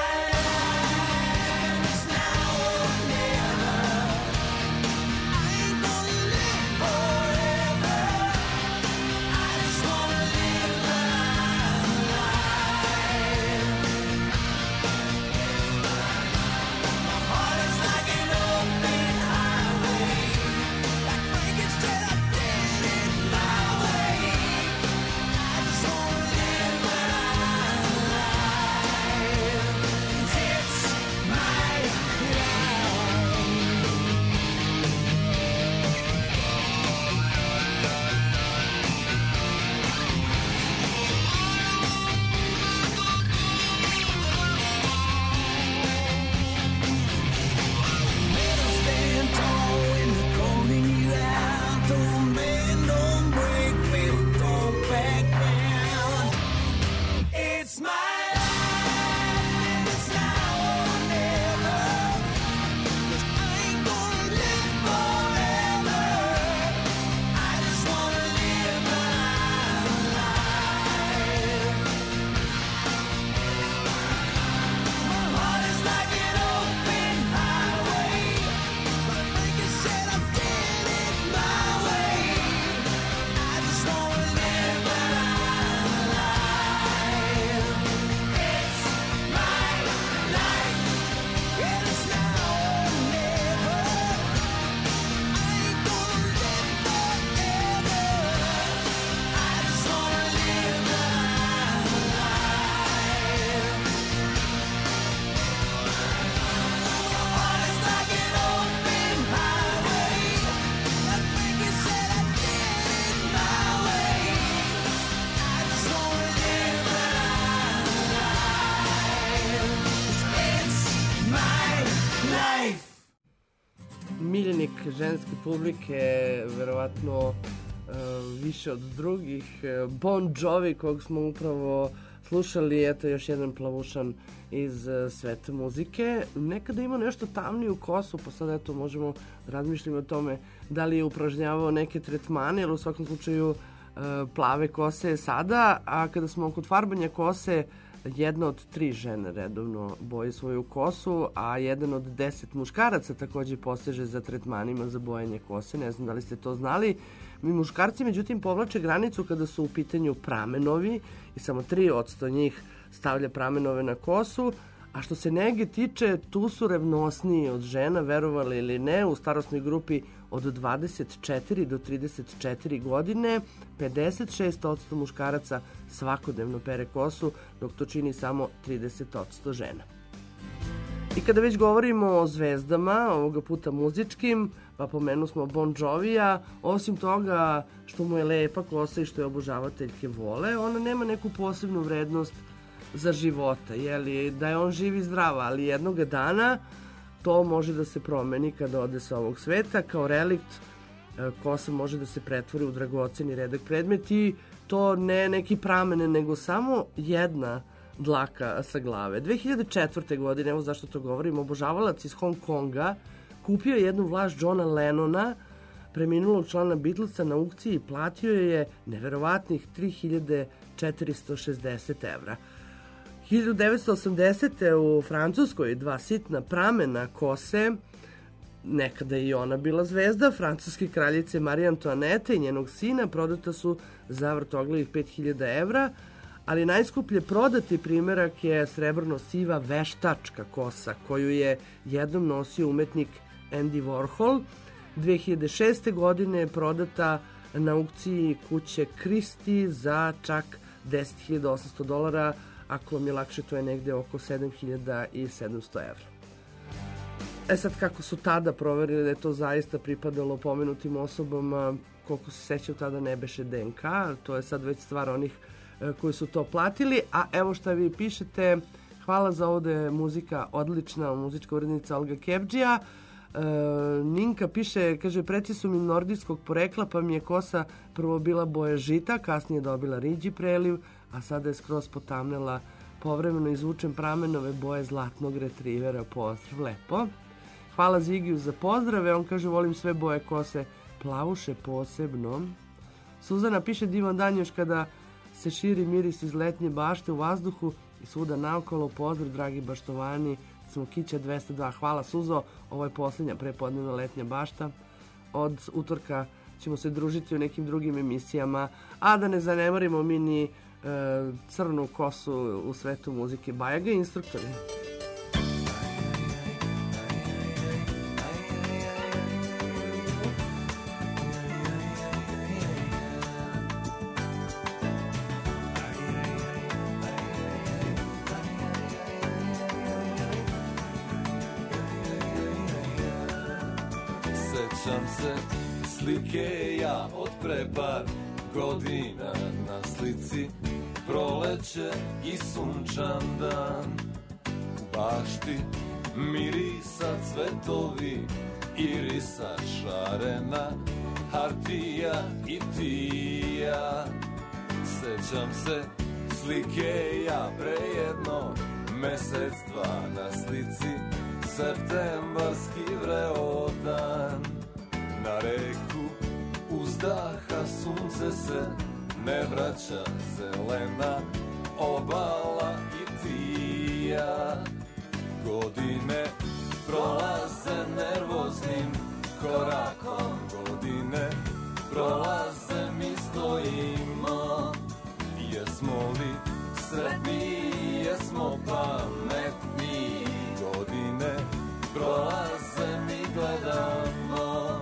miljenik ženske publike, verovatno uh, više od drugih. Bon Jovi, kog smo upravo slušali, eto još jedan plavušan iz uh, sveta muzike. Nekada ima nešto tamniju kosu, pa sad eto možemo da razmišljamo o tome da li je upražnjavao neke tretmane, ali u svakom slučaju uh, plave kose je sada, a kada smo kod farbanja kose, jedna od tri žene redovno boji svoju kosu, a jedan od deset muškaraca takođe poseže za tretmanima za bojanje kose. Ne znam da li ste to znali. Mi muškarci, međutim, povlače granicu kada su u pitanju pramenovi i samo tri posto njih stavlja pramenove na kosu, a što se nege tiče, tu su revnosniji od žena, verovali ili ne, u starosnoj grupi od dvadeset četiri do trideset četiri godine, pedeset šest posto muškaraca svakodnevno pere kosu, dok to čini samo trideset posto žena. I kada već govorimo o zvezdama, ovoga puta muzičkim, pa pomenu smo Bon Jovija, osim toga što mu je lepa kosa i što je obožavateljke vole, ona nema neku posebnu vrednost za života, jeli, da je on živ i zdrav, ali jednoga dana to može da se promeni kada ode sa ovog sveta. Kao relikt kosa može da se pretvori u dragoceni redak predmet i to ne neki pramene, nego samo jedna dlaka sa glave. dve hiljade četvrte. godine, evo zašto to govorim, obožavalac iz Hong Konga kupio je jednu vlast Johna Lennona, preminulog člana Beatlesa, na aukciji i platio je neverovatnih tri hiljade četiristo šezdeset evra. hiljadu devetsto osamdesete. u Francuskoj dva sitna pramena kose, nekada i ona bila zvezda, francuske kraljice Marije Antoanete i njenog sina, prodata su za vrtoglavih pet hiljada evra, ali najskuplje prodati primjerak je srebrno-siva veštačka kosa, koju je jednom nosio umetnik Andy Warhol. dve hiljade šeste. godine je prodata na aukciji kuće Christie za čak deset hiljada osamsto dolara, ako vam je lakše, to je negde oko sedam hiljada sedamsto evra. E sad, kako su tada proverili da je to zaista pripadalo pomenutim osobama, koliko se sećam, tada ne beše D N K, to je sad već stvar onih koji su to platili. A evo šta vi pišete, hvala za ovo da je muzika odlična, muzička urednica Olga Kebđija. E, Ninka piše, kaže, preci su mi nordijskog porekla, pa mi je kosa prvo bila boje žita, kasnije dobila riđi preliv, a sada je skroz potamnela, povremeno izvučem pramenove boje zlatnog retrivera. Pozdrav, lepo. Hvala Zigiju za pozdrave, on kaže, volim sve boje kose, plavuše posebno. Suzana piše, divan dan još kada se širi miris iz letnje bašte u vazduhu i svuda naokolo. Pozdrav, dragi baštovani, smo Kića dvesta dva. Hvala, Suzo, ovo je posljednja prepodnevna letnja bašta. Od utorka ćemo se družiti u nekim drugim emisijama, a da ne zanemarimo mi ni e, crnu kosu u svetu muzike. Bajaga instruktori. Sećam se slike ja od pre par godina, na slici proleće i sunčan dan. U bašti mirisa cvetovi, irisa šarena, hartija i tija. Sećam se slike ja pre jedno mesec dva, na slici septembarski vreo dan. Na reku uzdaha sunce se ne vraća, zelena obala i tija. Godine prolaze nervoznim korakom, godine prolaze mi stojimo. Jesmo li sretni, jesmo pametni, godine prolaze mi gledamo.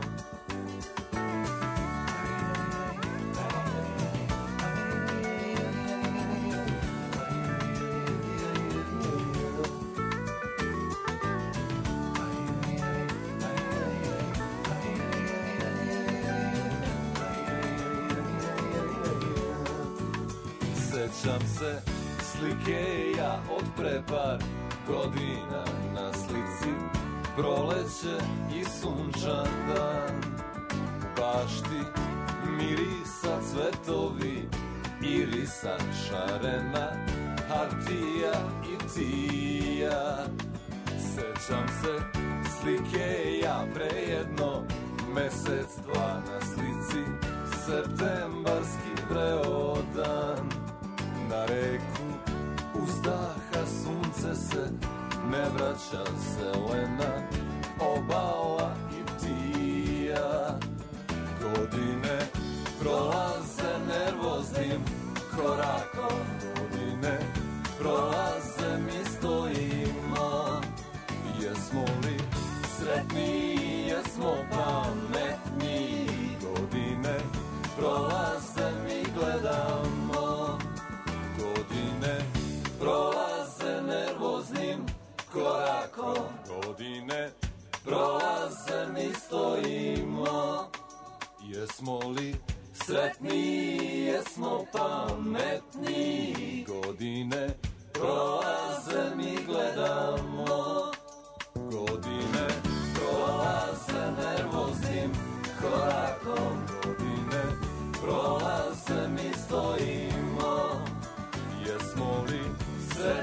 Sećam se slike ja od pre par godina, na slici proleće i sunčan dan. Bašti mirisa cvetovi, irisa šarena, hartija i tija. Sećam se slike ja pre jedno mesec dva, na slici septembarski vreo dan. Na reku uzdaha sunce se ne vraća, zelena obala i tija. Godine prolaze nervoznim korakom, godine prolaze mi stojimo. Jesmo li sretni, jesmo pametni, godine prolaze mi gledamo. Godine prolaze nervoznim korakom, godine prolaze mi stojimo. Jesmo li sretni, jesmo pametni, godine prolaze mi gledamo. Godine prolaze nervoznim korakom, godine prolaze mi stojimo. Jesmo li sretni,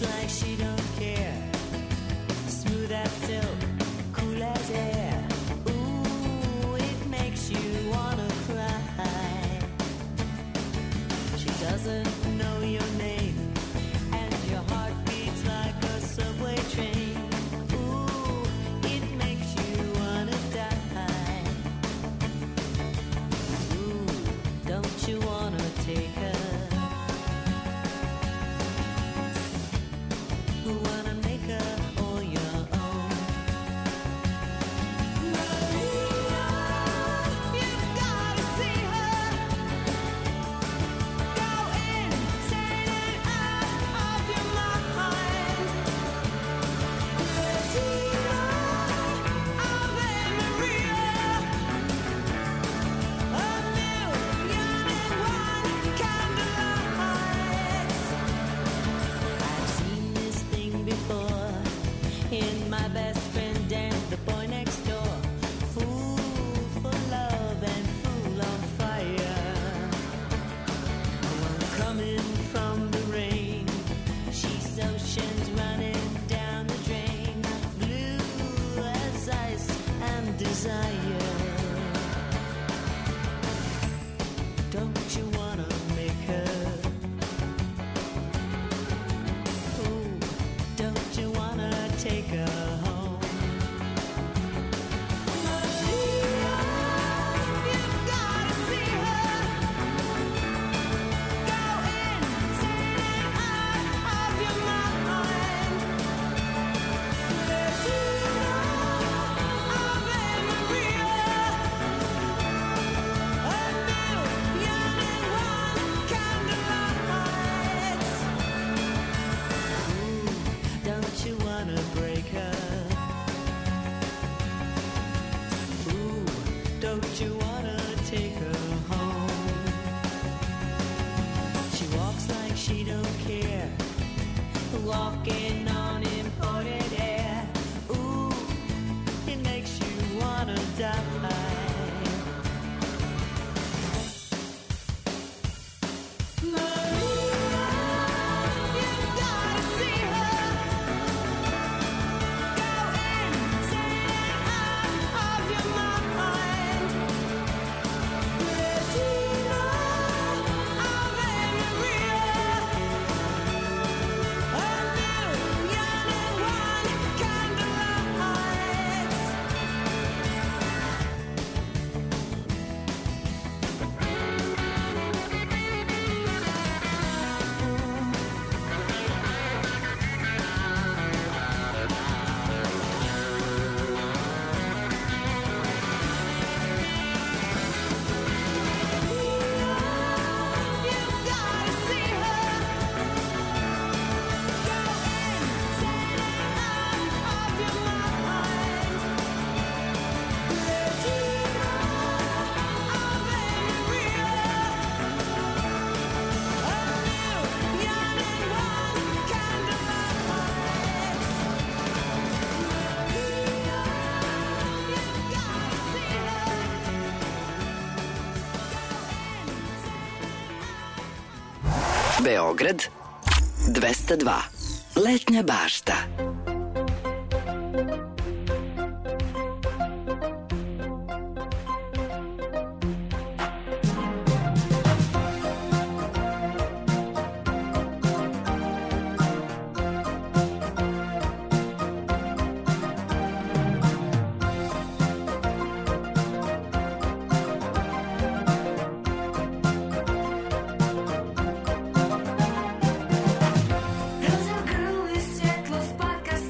like she don't care. Smooth as silk, cool as air. Ooh, it makes you wanna cry. She doesn't know your name, and your heart beats like a subway train. Ooh, it makes you wanna die. Ooh, don't you wanna take her? Wanna make her all your own. Maria, you gotta see her. Go insane and out of your mind. The demon of Maria, a million and one candlelights. I've seen this thing before in my best friend Dan, the boy next door. Fool for love and fool on fire. One coming from the rain. She's oceans running down the drain. Blue as ice and desire. Don't you wanna make her? Ooh, don't you wanna take her home? Maria, you gotta see her. Go insane and out of your mind. The demon of Maria, a million and one candlelights. Ooh, don't you wanna break her? Ooh, don't you wanna take her home? She walks like she don't care, walking on imported air. Ooh, it makes you wanna die. Maria, you gotta see her. Go insane and out of your mind. The demon of Maria, a million and one candlelights. You gotta see her. Go insane and out of your mind. The demon of Maria, a million and one candlelights. Maria, you gotta see her. Beograd dvesta dva. Letnja bašta. Розовый крылый світло спадка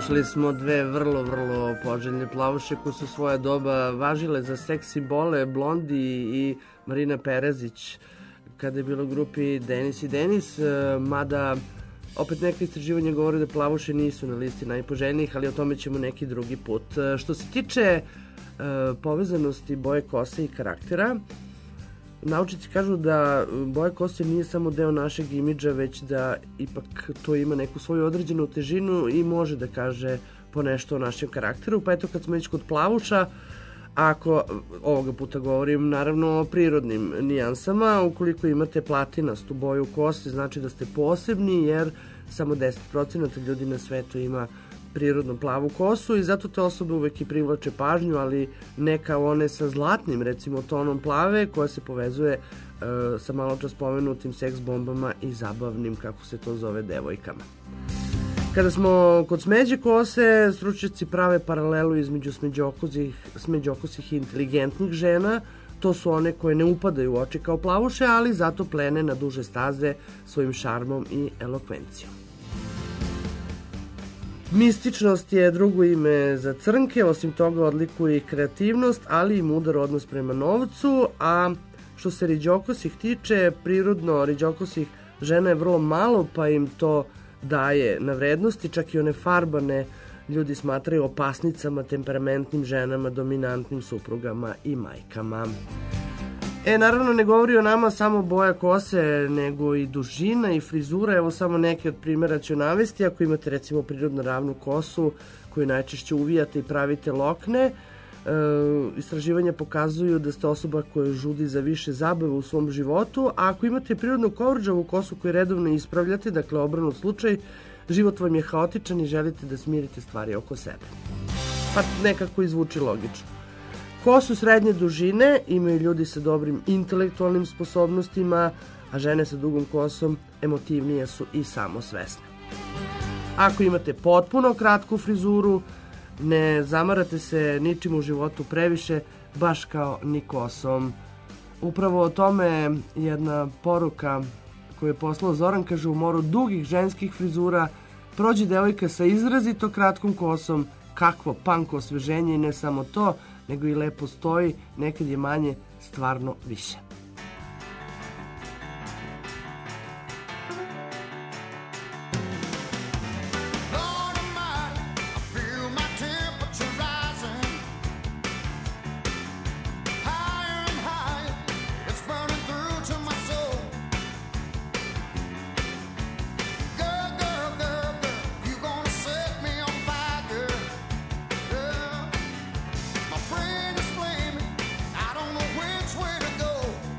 Slušali smo dve vrlo, vrlo poželjne plavuše koje su svoja doba važile za seks simbole, Blondi i Marina Perezić, kada je bilo u grupi Denis i Denis, mada opet neka istraživanja govore da plavuše nisu na listi najpoželjnijih, ali o tome ćemo neki drugi put. Što se tiče povezanosti boje kose i karaktera, naučnici kažu da boja kose nije samo deo našeg imidža, već da ipak to ima neku svoju određenu težinu i može da kaže po nešto o našem karakteru. Pa eto, kad smo već kod plavuša, ako ovoga puta govorim naravno o prirodnim nijansama, ukoliko imate platinastu boju kose, znači da ste posebni, jer samo deset procenata ljudi na svetu ima prirodno plavu kosu i zato te osobe uvek i privlače pažnju, ali ne kao one sa zlatnim, recimo tonom plave, koja se povezuje e, sa malo čas pomenutim seks bombama i zabavnim, kako se to zove, devojkama. Kada smo kod smeđe kose, stručnjaci prave paralelu između smeđokosih, smeđokosih i inteligentnih žena. To su one koje ne upadaju u oči kao plavuše, ali zato plene na duže staze svojim šarmom i elokvencijom. Mističnost je drugo ime za crnke, osim toga odlikuje i kreativnost, ali i mudar odnos prema novcu, a što se riđokosih tiče, prirodno riđokosih žena je vrlo malo, pa im to daje na vrednosti, čak i one farbane ljudi smatraju opasnicama, temperamentnim ženama, dominantnim suprugama i majkama. E, naravno ne govori o nama samo boja kose, nego i dužina i frizura. Evo samo neke od primjera ću navesti. Ako imate recimo prirodno ravnu kosu koju najčešće uvijate i pravite lokne, e, istraživanja pokazuju da ste osoba koja žudi za više zabave u svom životu, a ako imate prirodno kovrđavu kosu koju redovno ispravljate, dakle obranut slučaj, život vam je haotičan i želite da smirite stvari oko sebe. Pa nekako izvuči logično. Kosu srednje dužine imaju ljudi sa dobrim intelektualnim sposobnostima, a žene sa dugom kosom emotivnije su i samosvesne. Ako imate potpuno kratku frizuru, ne zamarate se ničim u životu previše, baš kao ni kosom. Upravo o tome jedna poruka koju je poslao Zoran, kaže: u moru dugih ženskih frizura prođe devojka sa izrazito kratkom kosom, kakvo panko osveženje, i ne samo to, nego i lepo stoji, nekad je manje, stvarno više. Brain is flaming, I don't know which way to go.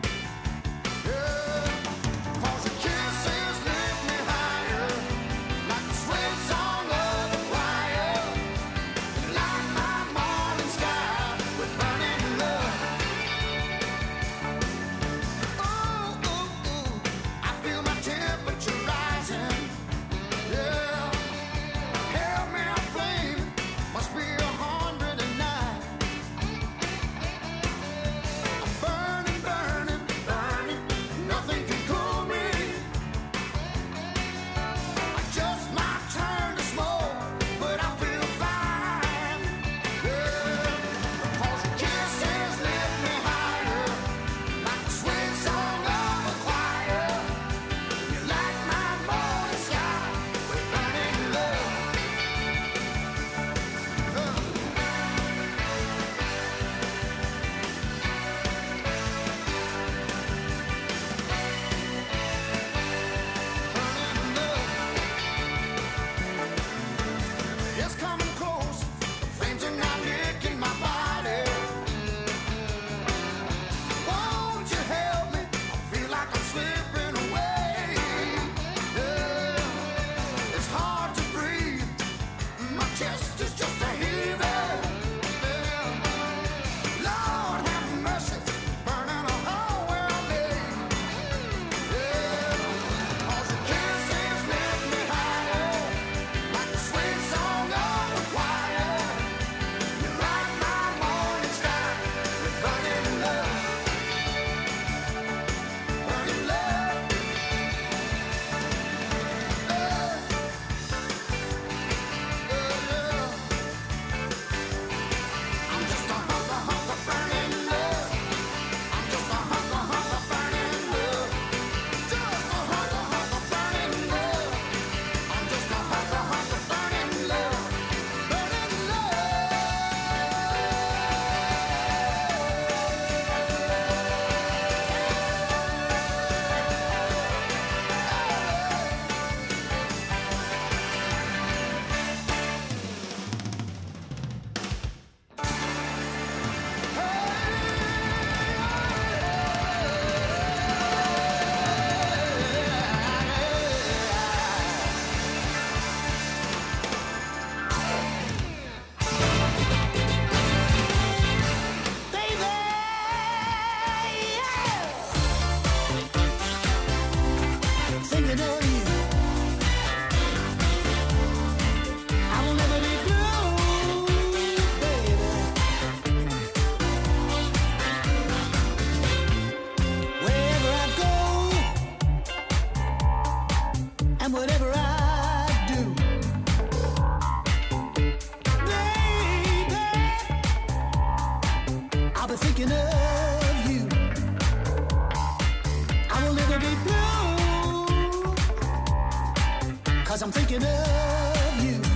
I'm thinking of you.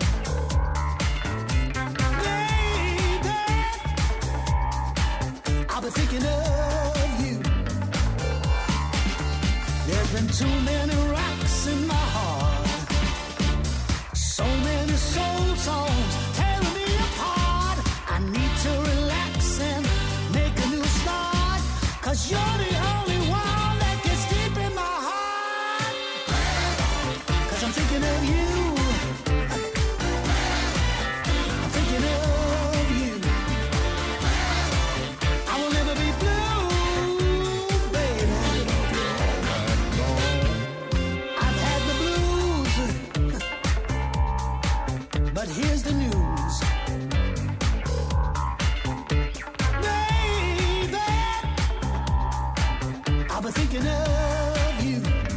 Baby, I'll be thinking of you. There's been too many rocks in my heart, so many soul songs tearing me apart. I need to relax and make a new start, 'cause you're the only one that gets deep in my heart. 'Cause I'm thinking of you. I'm thinking of you. I will never be blue, baby. I've had the blues, but here's the news. Baby, I'll be thinking of you.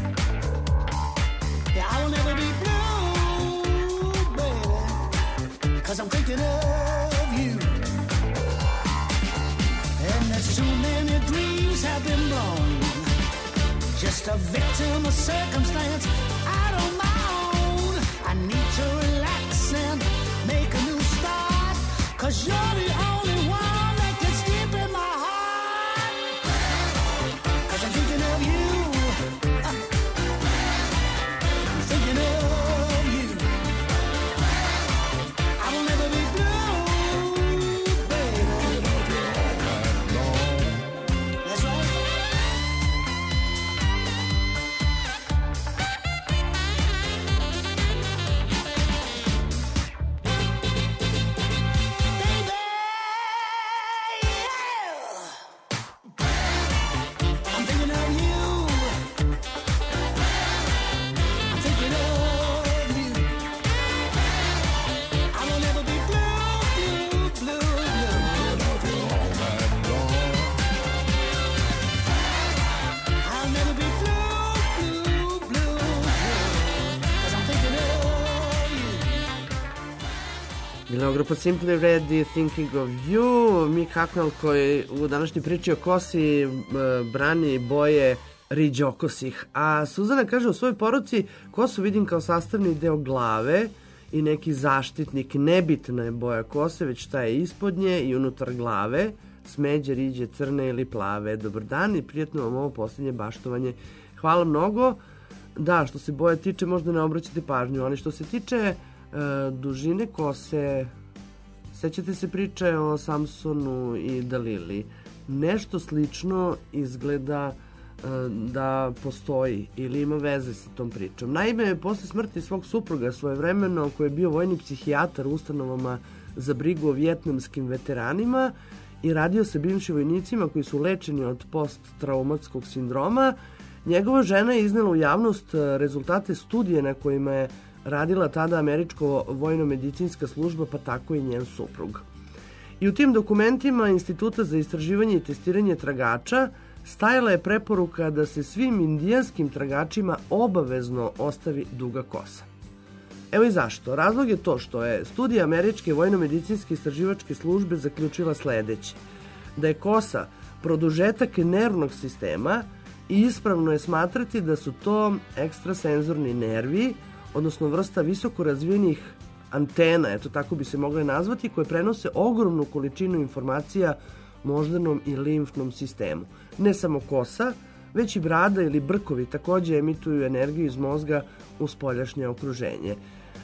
Yeah, I will never be blue, baby, 'cause I'm thinking of you. And there's too many dreams have been blown, just a victim of circumstance out on my own. I need to relax and make a new start, 'cause you're the only one that gets deep in my heart. 'Cause I'm thinking of you. I'm thinking of you. I will never be blue, baby. That's right. I'm thinking of you. I'm thinking of you. I will never be blue, blue, blue, blue. I'll never be blue, blue, blue, blue. 'Cause I'm thinking of you. Bila je grupa Simply Red i Thinking of You. Mick Hucknall koji u današnjoj priči o kosi e, brani boje riđokosih. A Suzana kaže u svojoj poruci: kosu vidim kao sastavni deo glave i neki zaštitnik. Nebitna je boja kose, već šta je ispod nje i unutar glave. Smeđe, riđe, crne ili plave. Dobar dan i prijatno vam ovo posljednje baštovanje. Hvala mnogo. Da, što se boje tiče, možda ne obraćate pažnju, ali što se tiče e, dužine kose, sećate se priče o Samsonu i Dalili. Nešto slično izgleda e, da postoji ili ima veze sa tom pričom. Naime, posle smrti svog supruga svojevremeno, koji je bio vojni psihijatar u ustanovama za brigu o vijetnamskim veteranima i radio sa bivšim vojnicima koji su lečeni od posttraumatskog sindroma, njegova žena je iznela u javnost rezultate studije na kojima je radila tada američko vojno-medicinska služba, pa tako i njen suprug. I u tim dokumentima Instituta za istraživanje i testiranje tragača stajala je preporuka da se svim indijanskim tragačima obavezno ostavi duga kosa. Evo i zašto. Razlog je to što je studija američke vojno-medicinske istraživačke službe zaključila sledeće: da je kosa produžetak nervnog sistema i ispravno je smatrati da su to ekstrasenzorni nervi, odnosno vrsta visoko razvijenih antena, eto tako bi se mogle nazvati, koje prenose ogromnu količinu informacija moždanom i limfnom sistemu. Ne samo kosa, već i brada ili brkovi takođe emituju energiju iz mozga u spoljašnje okruženje.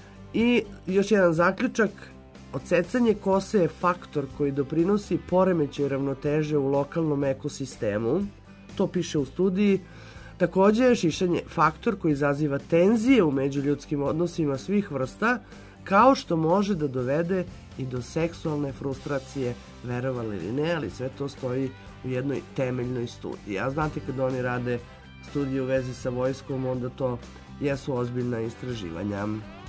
I još jedan zaključak: odsecanje kose je faktor koji doprinosi poremećaj ravnoteže u lokalnom ekosistemu. To piše u studiji. Takođe je šišanje faktor koji izaziva tenzije u međuljudskim odnosima svih vrsta, kao što može da dovede i do seksualne frustracije, verovali ili ne, ali sve to stoji u jednoj temeljnoj studiji. A znate, kad oni rade studiju u vezi sa vojskom, onda to jesu ozbiljna istraživanja.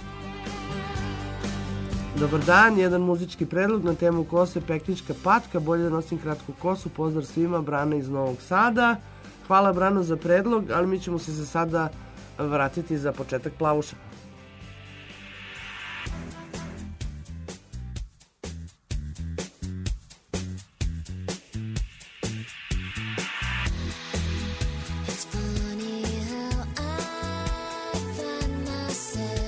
Dobar dan, jedan muzički predlog na temu kose, Peknička patka, bolje da nosim kratku kosu. Pozdrav svima, Brana iz Novog Sada. Hvala, Brano, za predlog, ali mi ćemo se za sada vratiti za početak Plavuša. It's funny how I find myself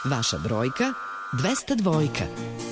Vaša brojka dvesta dvojka.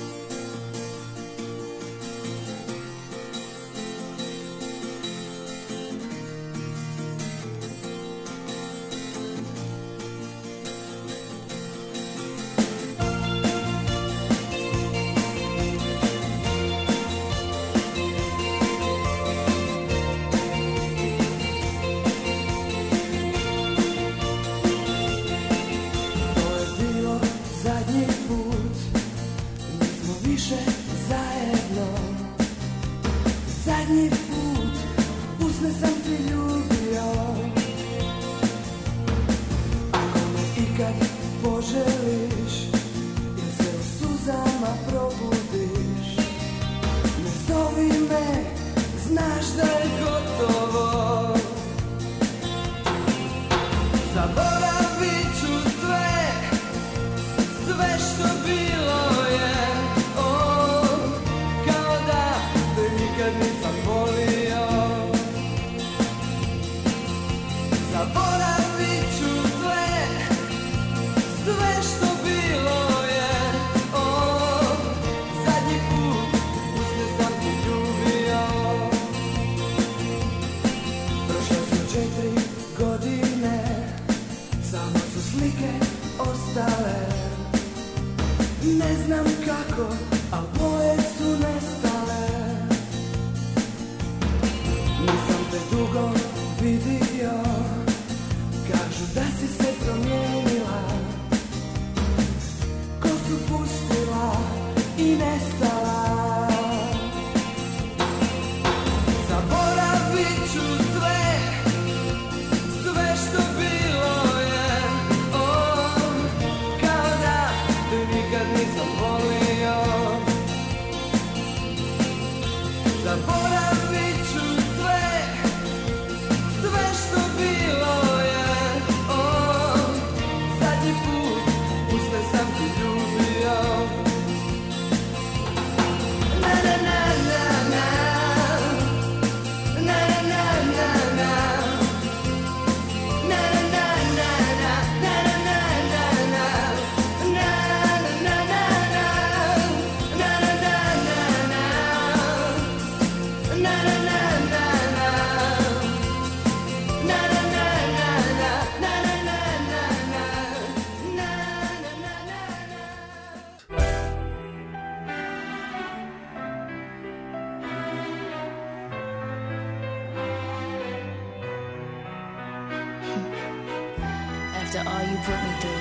After all you put me through,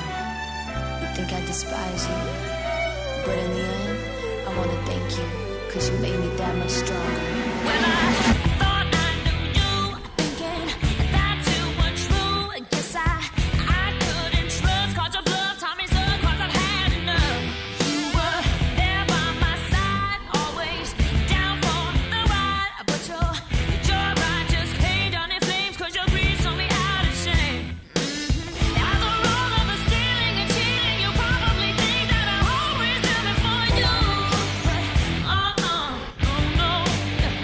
you think I despise you. But in the end, I want to thank you, cause you made me that much stronger. When I thought I knew you, thinking that you were true, I guess I, I couldn't trust, caught your bluff, taught me so, cause I've had enough. You were there by my side, always down for the ride, but your, your ride just came down in flames, cause your greed saw me out of shame. For you, but uh-uh, no, no.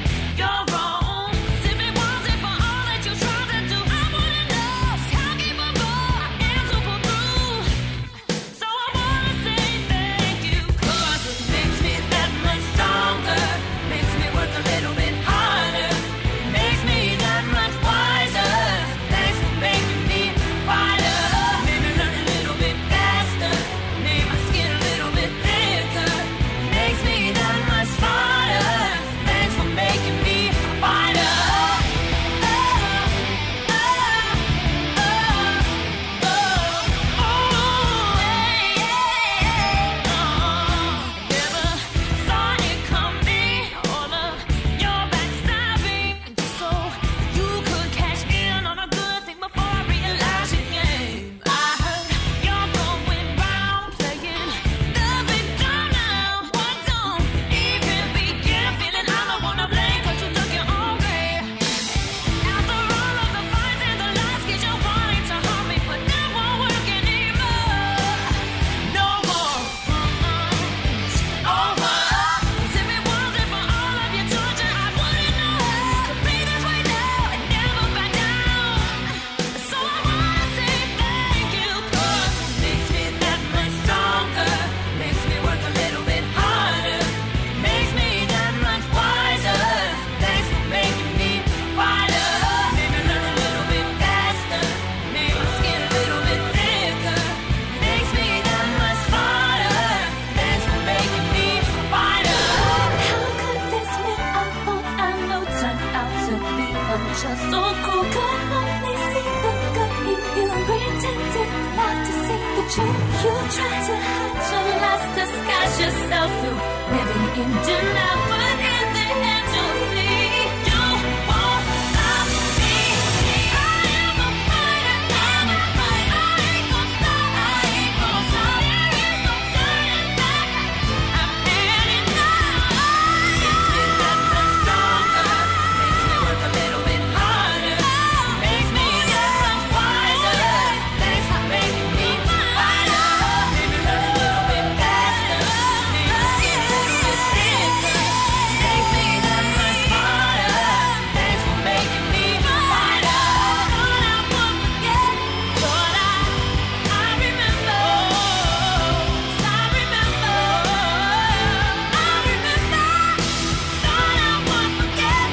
nature so cool. Could only see the good in you, pretending not to see the truth. You try to hide your lies, disguise yourself through living in denial, but in the end you'll see you won't stop me. I am a fighter, I'm a fighter. I ain't gon' stop, I ain't gon' stop. There is no turning back. I'm heading high. Makes me that much stronger. Makes me work a little bit harder. Makes me that much wiser. Thanks for making me fighter. Maybe run a little bit faster. Maybe see a little bit thicker. Makes me that much smarter. Thanks for making me fighter. Thought I would forget. Thought I, I remember. I remember. I remember. Thought I would forget.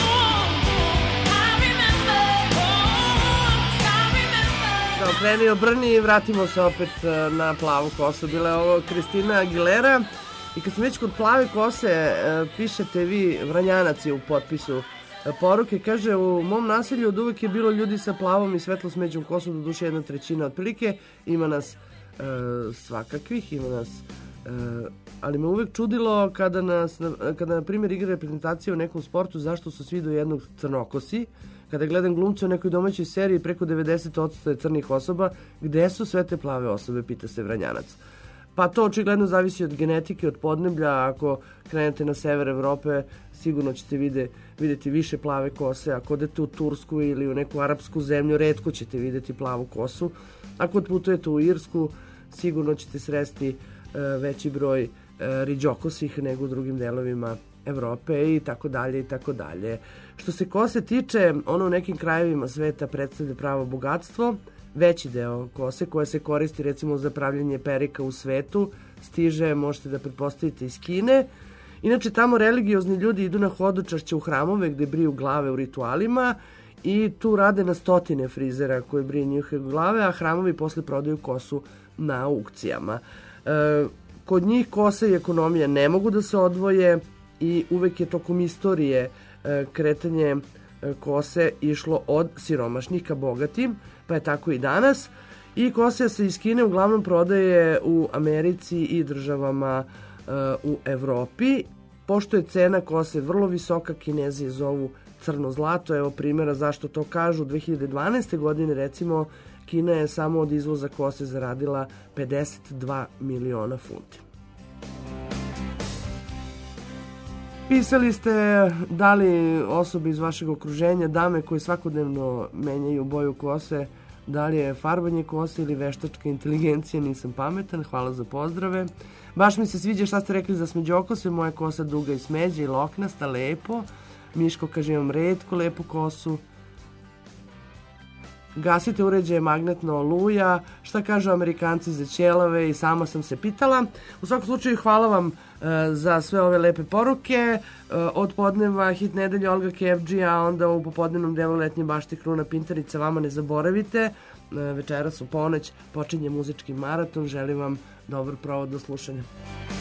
I remember. I remember. Da, okreni obrni i vratimo se opet e, na plavu kosu. Bila je ovo Kristina Aguilera. I kad sam već kod plave kose, e, pišete vi Vranjanac je u potpisu e, poruke. Kaže, u mom naselju od uvek je bilo ljudi sa plavom i svetlo smeđom kosom, do duše jedna trećina otprilike. Ima nas e, svakakvih, ima nas... e, ali me uvek čudilo kada, nas, na- kada na primjer igra reprezentacija u nekom sportu, zašto su svi do jednog crnokosi. Kada gledam glumce u nekoj domaćoj seriji, preko devedeset posto je crnih osoba. Gde su sve te plave osobe, pita se Vranjanac. Pa to očigledno zavisi od genetike, od podneblja. Ako krenete na sever Evrope, sigurno ćete vide, vidjeti više plave kose. Ako odete u Tursku ili u neku arapsku zemlju, retko ćete vidjeti plavu kosu. Ako putujete u Irsku, sigurno ćete sresti e, veći broj e, riđokosih nego u drugim delovima Evrope i tako dalje i tako dalje. Što se kose tiče, ono u nekim krajevima sveta predstavlja pravo bogatstvo. Veći deo kose koja se koristi recimo za pravljenje perika u svetu stiže, možete da pretpostavite, iz Kine. Inače, tamo religiozni ljudi idu na hodočašće u hramove gde briju glave u ritualima i tu rade na stotine frizera koji briju njihove glave, a hramovi posle prodaju kosu na aukcijama. E, kod njih kose i ekonomija ne mogu da se odvoje i uvek je tokom istorije e, kretanje e, kose išlo od siromašnih ka bogatim, pa je tako i danas. I kosa se iz Kine uglavnom prodaje u Americi i državama e, u Evropi. Pošto je cena kose vrlo visoka, Kinezi je zovu crno zlato. Evo primjera zašto to kažu. dve hiljade dvanaeste. godine recimo Kina je samo od izvoza kose zaradila pedeset dva miliona funti. Pisali ste da li osobe iz vašeg okruženja, dame koje svakodnevno menjaju boju kose, da li je farbanje kose ili veštačka inteligencija, nisam pametan, hvala za pozdrave. Baš mi se sviđa šta ste rekli za smeđokose, moja kosa duga i smeđa i loknasta, lepo. Miško kaže, imam retko lepu kosu. Gasite uređaje magnetna oluja, šta kažu Amerikanci za ćelave, i sama sam se pitala. U svakom slučaju hvala vam e, za sve ove lepe poruke. E, od podneva hit nedelje Olga Kevđi, a onda u popodnevnom delu Letnje bašte Kruna Pintarica. Vama ne zaboravite, e, večeras u ponoć počinje muzički maraton. Želim vam dobar provod do slušanja.